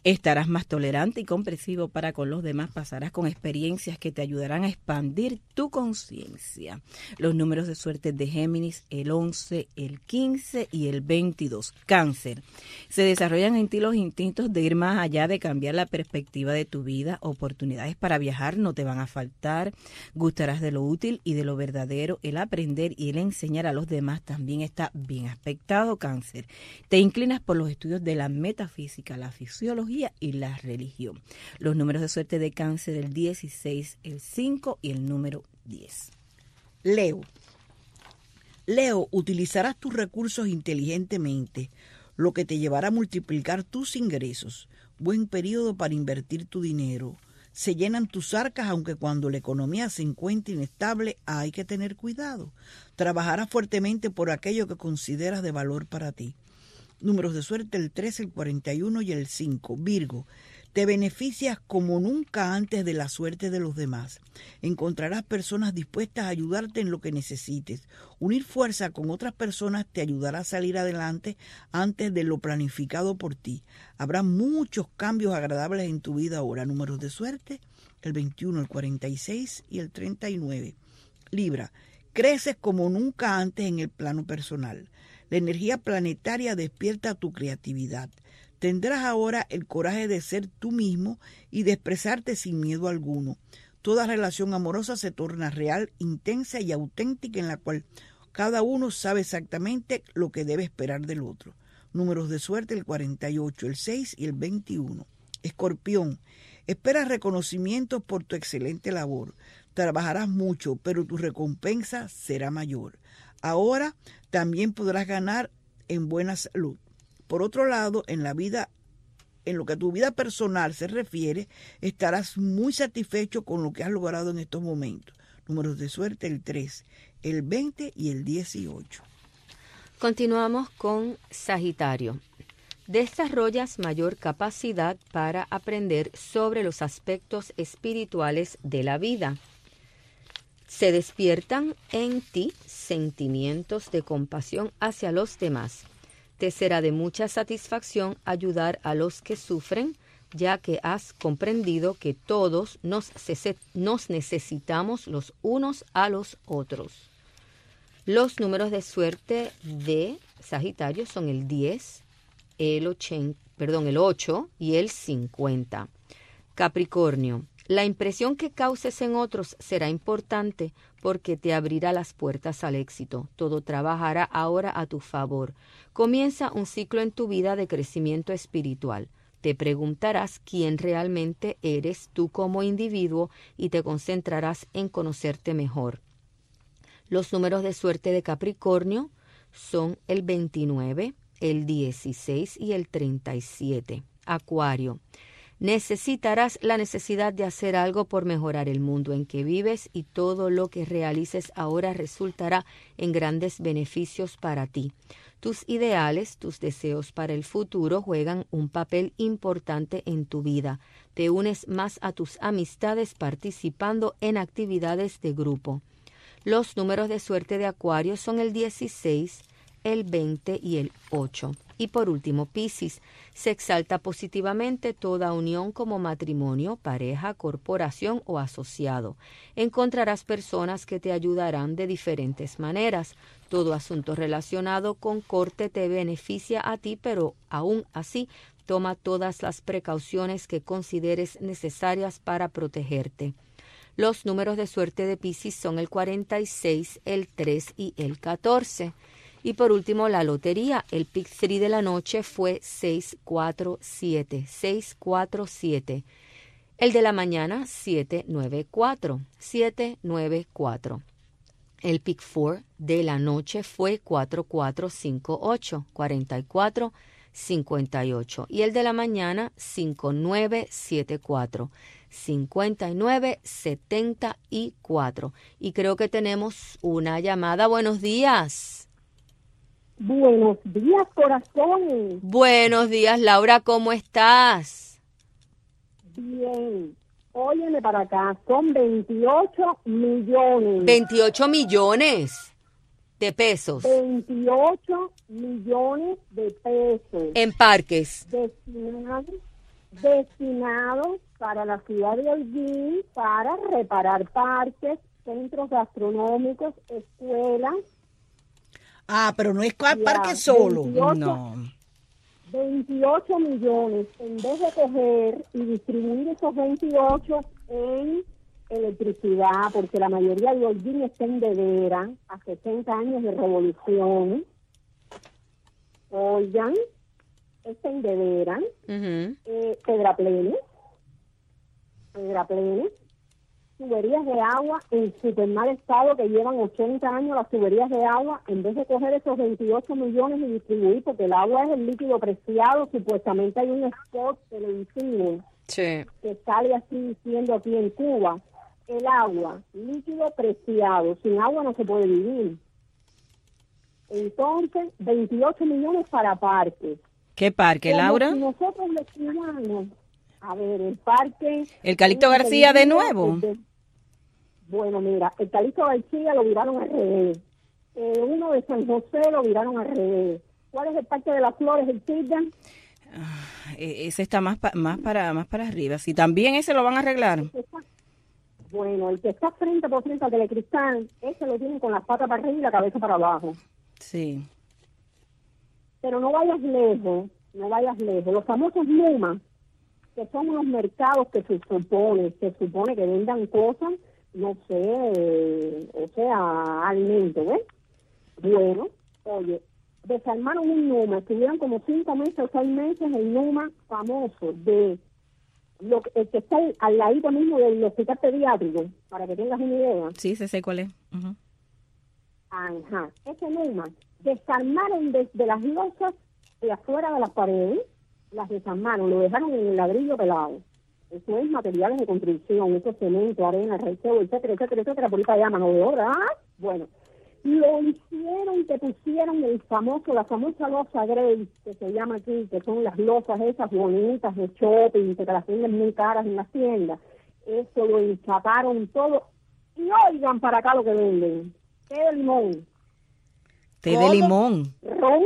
Estarás más tolerante y comprensivo para con los demás. Pasarás con experiencias que te ayudarán a expandir tu conciencia. Los números de suerte de Géminis, el once, el quince y el veintidós. Cáncer. Se desarrollan en ti los instintos de ir más allá, de cambiar la perspectiva de tu vida. Oportunidades para viajar no te van a faltar. Gustarás de lo útil y de lo verdadero. El aprender y el enseñar a los demás también está bien aspectado, Cáncer. Te inclinas por los estudios de la metafísica, la fisiología y la religión. Los números de suerte de Cáncer, el dieciséis, el cinco y el número diez. Leo. Leo, utilizarás tus recursos inteligentemente, lo que te llevará a multiplicar tus ingresos. Buen periodo para invertir tu dinero. Se llenan tus arcas, aunque cuando la economía se encuentre inestable hay que tener cuidado. Trabajarás fuertemente por aquello que consideras de valor para ti. Números de suerte, el trece, el cuarenta y uno y el cinco. Virgo, te beneficias como nunca antes de la suerte de los demás. Encontrarás personas dispuestas a ayudarte en lo que necesites. Unir fuerza con otras personas te ayudará a salir adelante antes de lo planificado por ti. Habrá muchos cambios agradables en tu vida ahora. Números de suerte, el veintiuno, el cuarenta y seis y el treinta y nueve. Libra, creces como nunca antes en el plano personal. La energía planetaria despierta tu creatividad. Tendrás ahora el coraje de ser tú mismo y de expresarte sin miedo alguno. Toda relación amorosa se torna real, intensa y auténtica, en la cual cada uno sabe exactamente lo que debe esperar del otro. Números de suerte, el cuarenta y ocho, el seis y el veintiuno. Escorpión, esperas reconocimientos por tu excelente labor. Trabajarás mucho, pero tu recompensa será mayor. Ahora también podrás ganar en buena salud. Por otro lado, en la vida, en lo que a tu vida personal se refiere, estarás muy satisfecho con lo que has logrado en estos momentos. Números de suerte, el tres, el veinte y el dieciocho. Continuamos con Sagitario. Desarrollas mayor capacidad para aprender sobre los aspectos espirituales de la vida. Se despiertan en ti sentimientos de compasión hacia los demás. Te será de mucha satisfacción ayudar a los que sufren, ya que has comprendido que todos nos, nos necesitamos los unos a los otros. Los números de suerte de Sagitario son el diez, el, ochenta, perdón, el ocho y el cincuenta. Capricornio. La impresión que causes en otros será importante porque te abrirá las puertas al éxito. Todo trabajará ahora a tu favor. Comienza un ciclo en tu vida de crecimiento espiritual. Te preguntarás quién realmente eres tú como individuo y te concentrarás en conocerte mejor. Los números de suerte de Capricornio son el veintinueve, el dieciséis y el treinta y siete. Acuario. Necesitarás la necesidad de hacer algo por mejorar el mundo en que vives y todo lo que realices ahora resultará en grandes beneficios para ti. Tus ideales, tus deseos para el futuro juegan un papel importante en tu vida. Te unes más a tus amistades participando en actividades de grupo. Los números de suerte de Acuario son el dieciséis, el veinte y el ocho. Y por último, Piscis, se exalta positivamente toda unión como matrimonio, pareja, corporación o asociado. Encontrarás personas que te ayudarán de diferentes maneras. Todo asunto relacionado con corte te beneficia a ti, pero aún así, toma todas las precauciones que consideres necesarias para protegerte. Los números de suerte de Piscis son el cuarenta y seis, el tres y el catorce. Y por último, la lotería. El pick tres de la noche fue seis cuatro siete, seis cuatro siete. El de la mañana, siete nueve cuatro, siete nueve cuatro. El pick cuatro de la noche fue cuatro cuatro cinco ocho, cuarenta y cuatro cincuenta y ocho. Y el de la mañana, cinco nueve siete cuatro, cincuenta y nueve setenta y cuatro. Y creo que tenemos una llamada. Buenos días. Buenos días, corazón. Buenos días, Laura, ¿cómo estás? Bien. Óyeme para acá, son veintiocho millones. veintiocho millones de pesos. veintiocho millones de pesos. En parques. Destinados, destinados para la ciudad de Holguín para reparar parques, centros gastronómicos, escuelas. Ah, pero no es Ya, parque solo. veintiocho No. veintiocho millones, en vez de coger y distribuir esos veintiocho en electricidad, porque la mayoría de Holguín está en Dedera, a sesenta años de revolución. Oigan, está en Dedera, eh, Pedraplenes, Pedraplenes, tuberías de agua en super mal estado que llevan ochenta años las tuberías de agua, en vez de coger esos veintiocho millones y distribuir, porque el agua es el líquido preciado, supuestamente hay un spot televisivo Sí. que sale así diciendo aquí en Cuba, el agua, líquido preciado, sin agua no se puede vivir. Entonces, veintiocho millones para parques. ¿Qué parque, Como Laura? si nosotros los ciudadanos, a ver, el parque... ¿El Calixto García de nuevo? Bueno, mira, el Calixto García lo viraron al revés. Eh, uno de San José lo viraron al revés. ¿Cuál es el Parque de las Flores, el Tildan? E- Ese está más, pa- más, para, más para arriba. Si también ese lo van a arreglar. Bueno, el que está frente por frente al Telecristal, ese lo tienen con las patas para arriba y la cabeza para abajo. Sí. Pero no vayas lejos, no vayas lejos. Los famosos Numa, que son unos mercados que se supone, se supone que vendan cosas, no sé, eh, o sea, alimentos, ¿ves? Bueno, oye, desarmaron un Numa, estuvieron como cinco meses o seis meses el Numa famoso de lo que, el que está al, al ladito mismo del hospital pediátrico, para que tengas una idea. Sí, se sé cuál es. Ujú. Ajá, ese Numa, desarmaron desde las losas de afuera de las paredes, las desarmaron, lo dejaron en el ladrillo pelado. Eso es materiales de construcción, eso es cemento, arena, receo, etcétera, etcétera, etcétera, por ahí para allá, mano de obra. ¿Ah? Bueno, lo hicieron que pusieron el famoso, la famosa losa Grey, que se llama aquí, que son las losas esas bonitas de shopping, que te las venden muy caras en las tiendas. Eso lo enchaparon todo. Y oigan para acá lo que venden. Té de limón. Té de Todo, limón. Ron,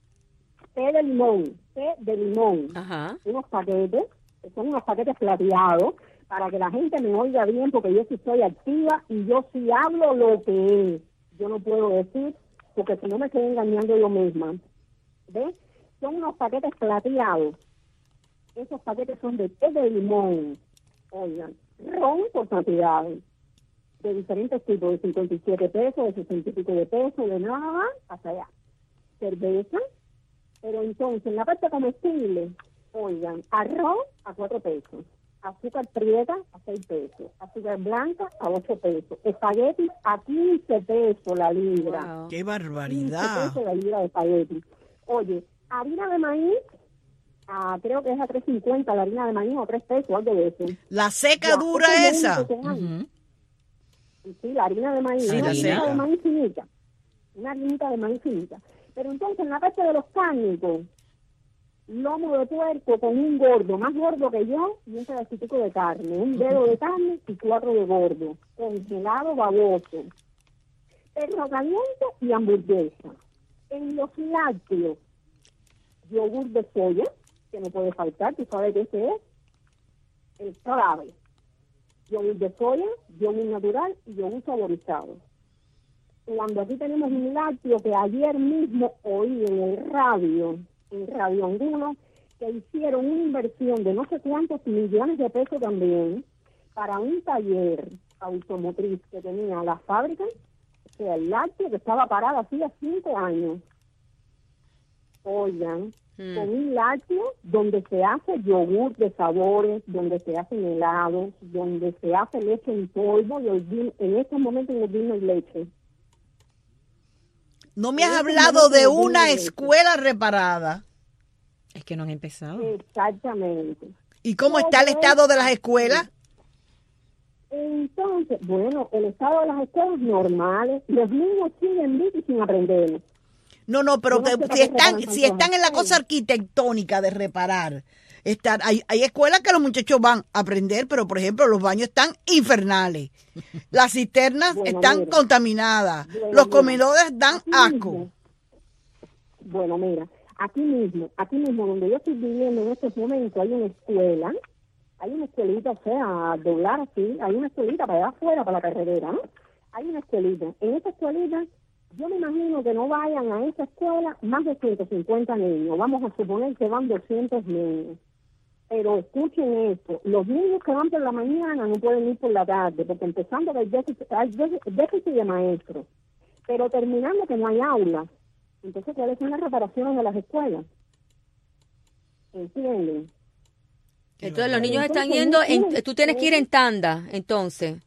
té de limón, té de limón. Ajá. Unos paquetes, que son unos paquetes plateados, para que la gente me oiga bien, porque yo sí soy activa y yo sí hablo lo que es. Yo no puedo decir, porque si no me estoy engañando yo misma. ¿Ves? Son unos paquetes plateados. Esos paquetes son de té de limón. Oigan, ron por cantidades. De diferentes tipos, de cincuenta y siete pesos, de sesenta y pico de pesos, de nada, hasta allá. Cerveza, pero entonces en la parte comestible, oigan, arroz a cuatro pesos, azúcar prieta a seis pesos, azúcar blanca a ocho pesos, espaguetis a quince pesos la libra. Wow. ¡Qué quince barbaridad! pesos la libra de espagueti. Oye, harina de maíz, ah, creo que es a tres cincuenta la harina de maíz o tres pesos, algo de eso. La seca Ya, dura eso es lo esa. único que hay. Sí, la harina de maíz, Sí, una la harinita seca. de maíz finita, una harinita de maíz finita. Pero entonces en la parte de los cárnicos, lomo de puerco con un gordo, más gordo que yo, y un pedacito de carne, un dedo de carne y cuatro de gordo, congelado baboso, perro caliente y hamburguesa. En los lácteos, yogur de soya, que no puede faltar, tú sabes que ese es el clave. Yogur de soya, yogur natural y yogur saborizado. Cuando aquí tenemos un lácteo que ayer mismo oí en el radio, en Radio Angulo, que hicieron una inversión de no sé cuántos millones de pesos también para un taller automotriz que tenía la fábrica, o sea, el lácteo que estaba parado hacía cinco años. Oigan, Mm. con un lácteo donde se hace yogur de sabores, donde se hacen helados, donde se hace leche en polvo, y hoy vi- en estos momentos no vino leche. No me has En este hablado de momento una viene- escuela reparada. Es que no han empezado. Exactamente. ¿Y cómo está el estado de las escuelas? Entonces, bueno, el estado de las escuelas normales, los niños siguen vivos y sin aprender. No, no, pero Yo no que sé para si qué están, reparan si tanto están en la las cosa arquitectónica de reparar, están, hay, hay escuelas que los muchachos van a aprender, pero por ejemplo los baños están infernales. Las cisternas Bueno, están mira. contaminadas. Bueno, los mira. comedores dan Así asco. mismo. Bueno, mira, aquí mismo, aquí mismo donde yo estoy viviendo en estos momentos, hay una escuela, hay una escuelita, o sea, doblar así, hay una escuelita para allá afuera, para la carretera, ¿no? Hay una escuelita. En esa escuelita, yo me imagino que no vayan a esa escuela más de ciento cincuenta niños. Vamos a suponer que van doscientos niños. Pero escuchen esto, los niños que van por la mañana no pueden ir por la tarde, porque empezando que hay déficit, hay déficit de maestros, pero terminando que no hay aulas. Entonces, ¿cuáles son las reparaciones de las escuelas? ¿Entienden? Entonces los niños están yendo, en, tú tienes que ir en tanda, entonces.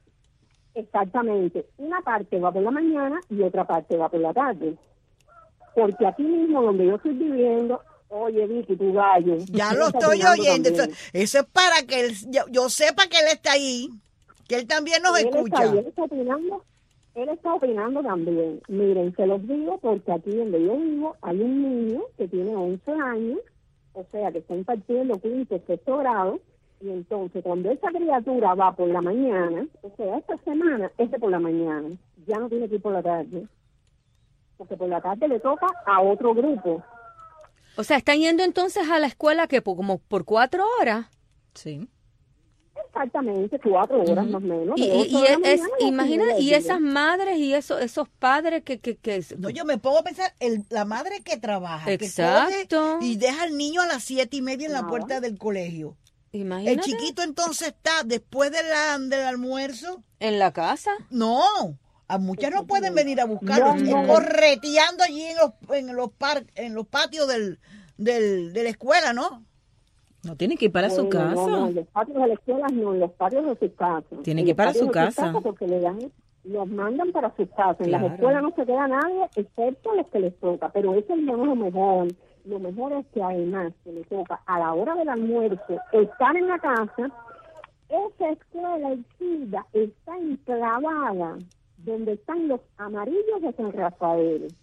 Exactamente. Una parte va por la mañana y otra parte va por la tarde. Porque aquí mismo donde yo estoy viviendo, oye, Vicky, tu gallo. Ya lo estoy oyendo. Eso, eso es para que él, yo, yo sepa que él está ahí, que él también nos él escucha. Está, él está opinando, él está opinando también. Miren, se los digo porque aquí donde yo vivo hay un niño que tiene once años, o sea, que está impartiendo quinto, sexto grado, y entonces cuando esa criatura va por la mañana, o sea, esta semana es de por la mañana, ya no tiene que ir por la tarde, porque por la tarde le toca a otro grupo. O sea, están yendo entonces a la escuela que por, como por cuatro horas. Sí. Exactamente, cuatro horas uh-huh. más o menos. Y, y, y es, imagina, y esas madres y esos esos padres que... que, que no, yo me pongo a pensar, el, la madre que trabaja, exacto, que coge y deja al niño a las siete y media en la puerta del colegio. Imagínate. El chiquito entonces está después de la, del almuerzo. ¿En la casa? No, a muchas no pueden venir a buscarlo, no, no. correteando allí en los en los par, en los patios del, del de la escuela, ¿no? No tienen que ir para bueno, su casa. No, no, en los patios de la escuela no, en los patios de su casa. Tienen que ir para su casa. casa. Porque le dan, los mandan para su casa. En claro. las escuelas no se queda nadie, excepto los que les toca. Pero eso no es lo mejor. Lo mejor es que además se le toca a la hora del almuerzo estar en la casa. Esa escuela exilda está enclavada donde están los amarillos de San Rafael.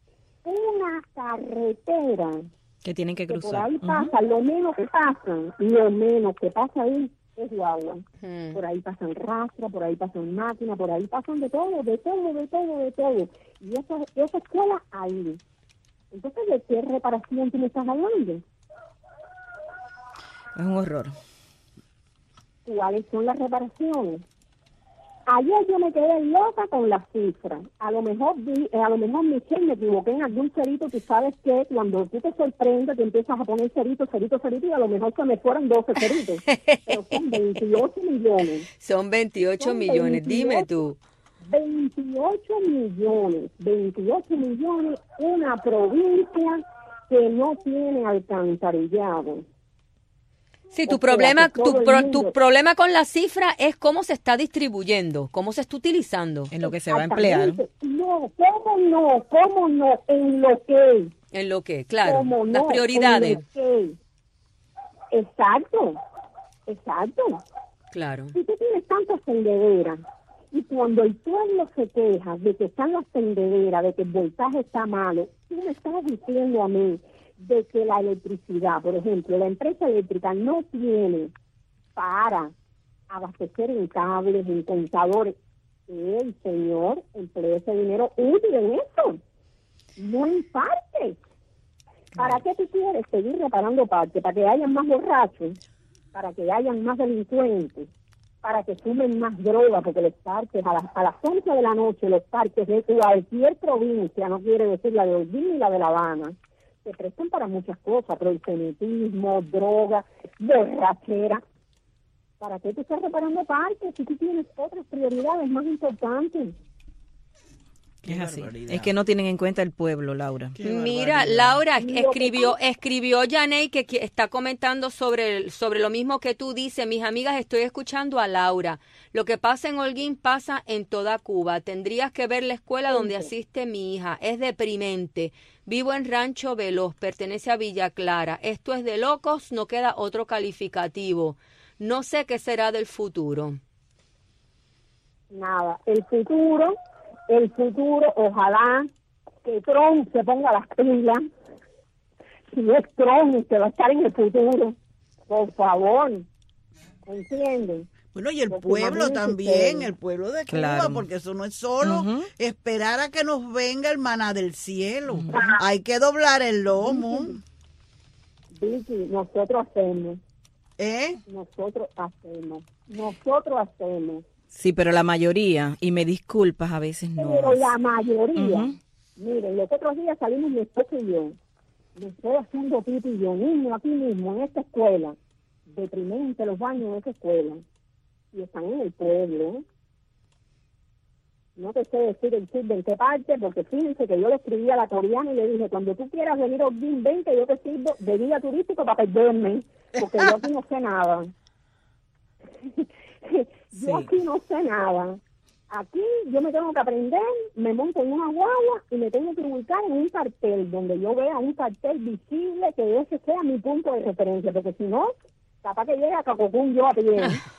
Una carretera que tienen que cruzar. Que por ahí pasa, uh-huh. lo menos que pasan, lo menos que pasa ahí es guagua. Uh-huh. Por ahí pasan rastras, por ahí pasan máquinas, por ahí pasan de todo, de todo, de todo, de todo. Y esa, esa escuela ahí. Entonces, ¿de qué reparación tú me estás hablando? Es un horror. ¿Cuáles son las reparaciones? Ayer yo me quedé loca con las cifras. A lo mejor, vi, a lo mejor Michelle, me equivoqué en algún cerito. Tú sabes que cuando tú te sorprendes, te empiezas a poner cerito, cerito, cerito, y a lo mejor se me fueron doce ceritos. Pero son veintiocho millones. Son veintiocho son millones, veintiocho, dime tú. veintiocho millones, veintiocho millones, una provincia que no tiene alcantarillado. Sí, tu problema, tu, pro, tu problema con la cifra es cómo se está distribuyendo, cómo se está utilizando. En lo que se va a emplear. No, ¿cómo no? ¿Cómo no? En lo que. En lo que, claro. No? Las prioridades. Exacto, exacto. Claro. Si tú tienes tantas tendederas y cuando el pueblo se queja de que están las tendederas, de que el voltaje está malo, tú me estás diciendo a mí de que la electricidad, por ejemplo, la empresa eléctrica no tiene para abastecer en cables, en contadores. El señor emplea ese dinero útil en esto, no en partes. ¿Para qué tú quieres seguir reparando partes? ¿Para que hayan más borrachos? ¿Para que hayan más delincuentes? ¿Para que sumen más droga? Porque los parques, a las, a las once de la noche, los parques de cualquier provincia, no quiere decir la de Holguín ni la de La Habana, se prestan para muchas cosas, proxenetismo, droga, borrachera. ¿Para qué tú estás reparando parques si tú tienes otras prioridades más importantes? Es así. Es que no tienen en cuenta el pueblo, Laura. Mira, Laura escribió, escribió Yaney que está comentando sobre, sobre lo mismo que tú dices. Mis amigas, estoy escuchando a Laura. Lo que pasa en Holguín pasa en toda Cuba. Tendrías que ver la escuela donde asiste mi hija. Es deprimente. Vivo en Rancho Veloz, pertenece a Villa Clara. Esto es de locos, no queda otro calificativo. No sé qué será del futuro. Nada, el futuro... El futuro, ojalá que Trump se ponga las pilas. Si es Trump, que va a estar en el futuro. Por favor. ¿Entienden? Bueno, y el Porque pueblo imagínense también, ustedes. el pueblo de Cuba, Claro. porque eso no es solo Ujú. esperar a que nos venga el maná del cielo. Hay que doblar el lomo. Vicky, nosotros hacemos. ¿Eh? Nosotros hacemos. Nosotros hacemos. Sí, pero la mayoría, y me disculpas, a veces no. Pero hace. la mayoría. Ujú. Miren, los otros días salimos mi esposo y yo. Me estoy haciendo pipi yo mismo, aquí mismo, en esta escuela. Deprimente los baños en esa escuela. Y están en el pueblo. No te sé decir el sitio en qué parte, porque fíjense que yo le escribí a la coreana y le dije, cuando tú quieras venir a Ogden, ven que yo te sirvo de guía turístico para perderme, porque yo aquí no sé nada. yo Sí. aquí no sé nada. Aquí yo me tengo que aprender, me monto en una guagua y me tengo que ubicar en un cartel, donde yo vea un cartel visible que ese sea mi punto de referencia, porque si no, capaz que llegue a Cacocún yo a pie.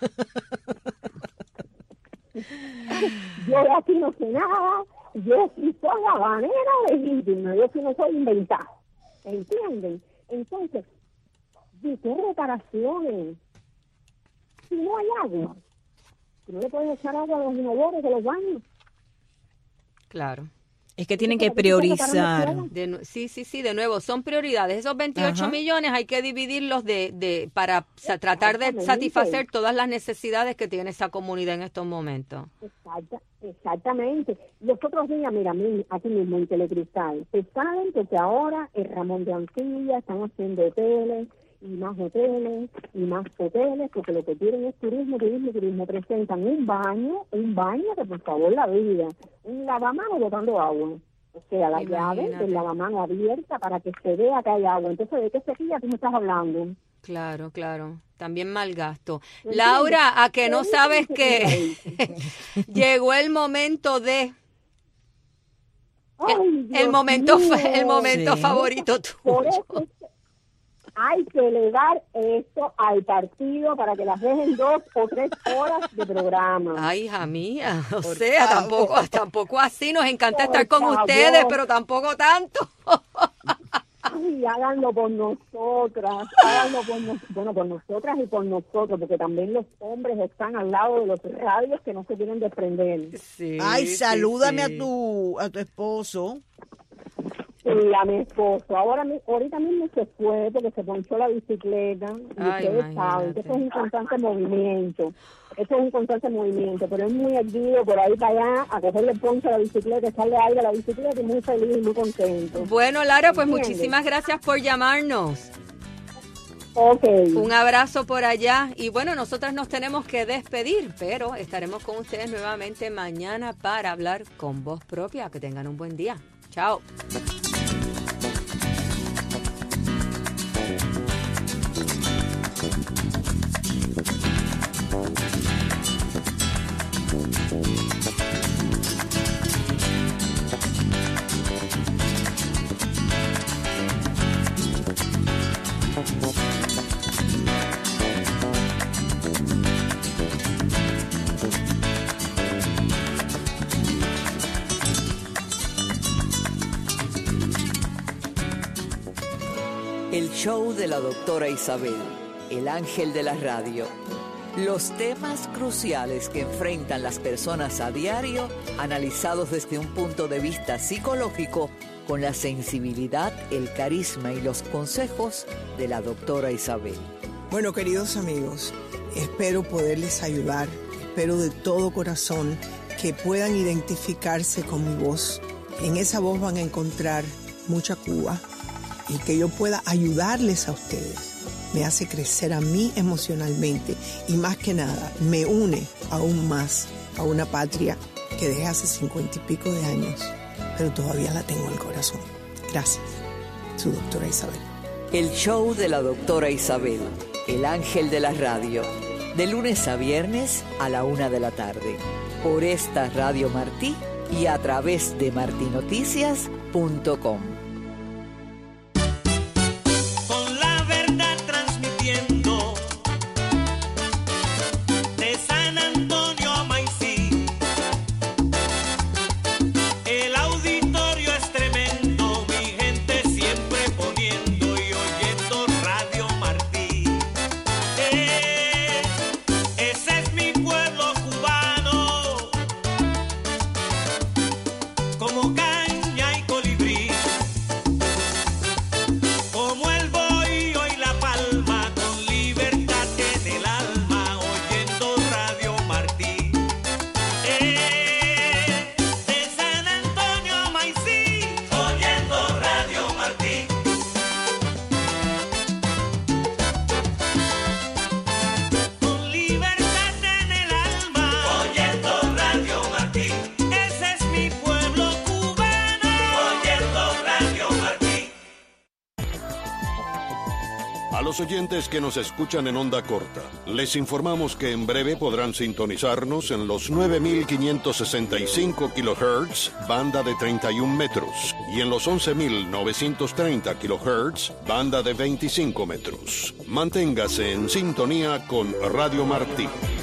Yo de aquí no sé nada, yo sí soy habanera legítima, yo sí no soy inventada, ¿entienden? Entonces, ¿de qué reparaciones? Si no hay agua, si no le puedes echar agua a los inodores de los baños. Claro. Es que tienen que Pero ¿por qué priorizar. separamos De nu- sí, sí, sí, de nuevo, son prioridades. Esos veintiocho Ajá. millones hay que dividirlos de, de para sa- tratar de Exactamente. satisfacer todas las necesidades que tiene esa comunidad en estos momentos. Exacta, exactamente. Los otros días, mira, mi- aquí mismo en Telecristal, se saben que ahora el Ramón de Antilla están haciendo hoteles y más hoteles y más hoteles, porque lo que quieren es turismo, turismo, turismo. Presentan un baño, un baño que por favor la vida, un lavamanos botando agua. O sea, la llave Imagínate. del lavamanos abierta para que se vea que hay agua. Entonces, ¿de qué sequía tú me estás hablando? Claro, claro. También mal gasto. ¿Entiendes? Laura, a que no Pero sabes dice que llegó el momento de Ay, el, Dios el momento fa- mío. el momento Sí. favorito Por tuyo. eso es que hay que elevar esto al partido para que las dejen dos o tres horas de programa. Ay, hija mía, o Por sea, favor. tampoco tampoco así, nos encanta Por estar con favor. ustedes, pero tampoco tanto. Ay, háganlo por nosotras, háganlo por nos- bueno, por nosotras y por nosotros, porque también los hombres están al lado de los radios que no se quieren desprender. Sí, Ay, sí, salúdame sí. a tu a tu esposo. Y a mi esposo, ahora mi- ahorita mismo se fue porque se ponchó la bicicleta, y Ay, ustedes saben que imagínate. esto es un constante movimiento, esto es un constante movimiento, pero es muy erguido por ahí para allá a cogerle el poncho a la bicicleta, echarle aire a la bicicleta y muy feliz y muy contento. Bueno, Lara, pues ¿Entiendes? muchísimas gracias por llamarnos. Ok. Un abrazo por allá. Y bueno, nosotras nos tenemos que despedir, pero estaremos con ustedes nuevamente mañana para hablar con voz propia. Que tengan un buen día. Chao. El show de la doctora Isabel, el ángel de la radio. Los temas cruciales que enfrentan las personas a diario, analizados desde un punto de vista psicológico, con la sensibilidad, el carisma y los consejos de la doctora Isabel. Bueno, queridos amigos, espero poderles ayudar, espero de todo corazón que puedan identificarse con mi voz. En esa voz van a encontrar mucha Cuba y que yo pueda ayudarles a ustedes. Me hace crecer a mí emocionalmente y más que nada me une aún más a una patria que dejé hace cincuenta y pico de años, pero todavía la tengo en el corazón. Gracias, su doctora Isabel. El show de la doctora Isabel, el ángel de la radio, de lunes a viernes a la una de la tarde, por esta Radio Martí y a través de martinoticias punto com. Con la verdad transmitiendo de San Antonio a Maicí. El auditorio es tremendo, mi gente siempre poniendo y oyendo Radio Martí. Eh, ese es mi A los oyentes que nos escuchan en onda corta, les informamos que en breve podrán sintonizarnos en los nueve mil quinientos sesenta y cinco kilohertz, banda de treinta y un metros, y en los once mil novecientos treinta kilohertz, banda de veinticinco metros. Manténgase en sintonía con Radio Martí.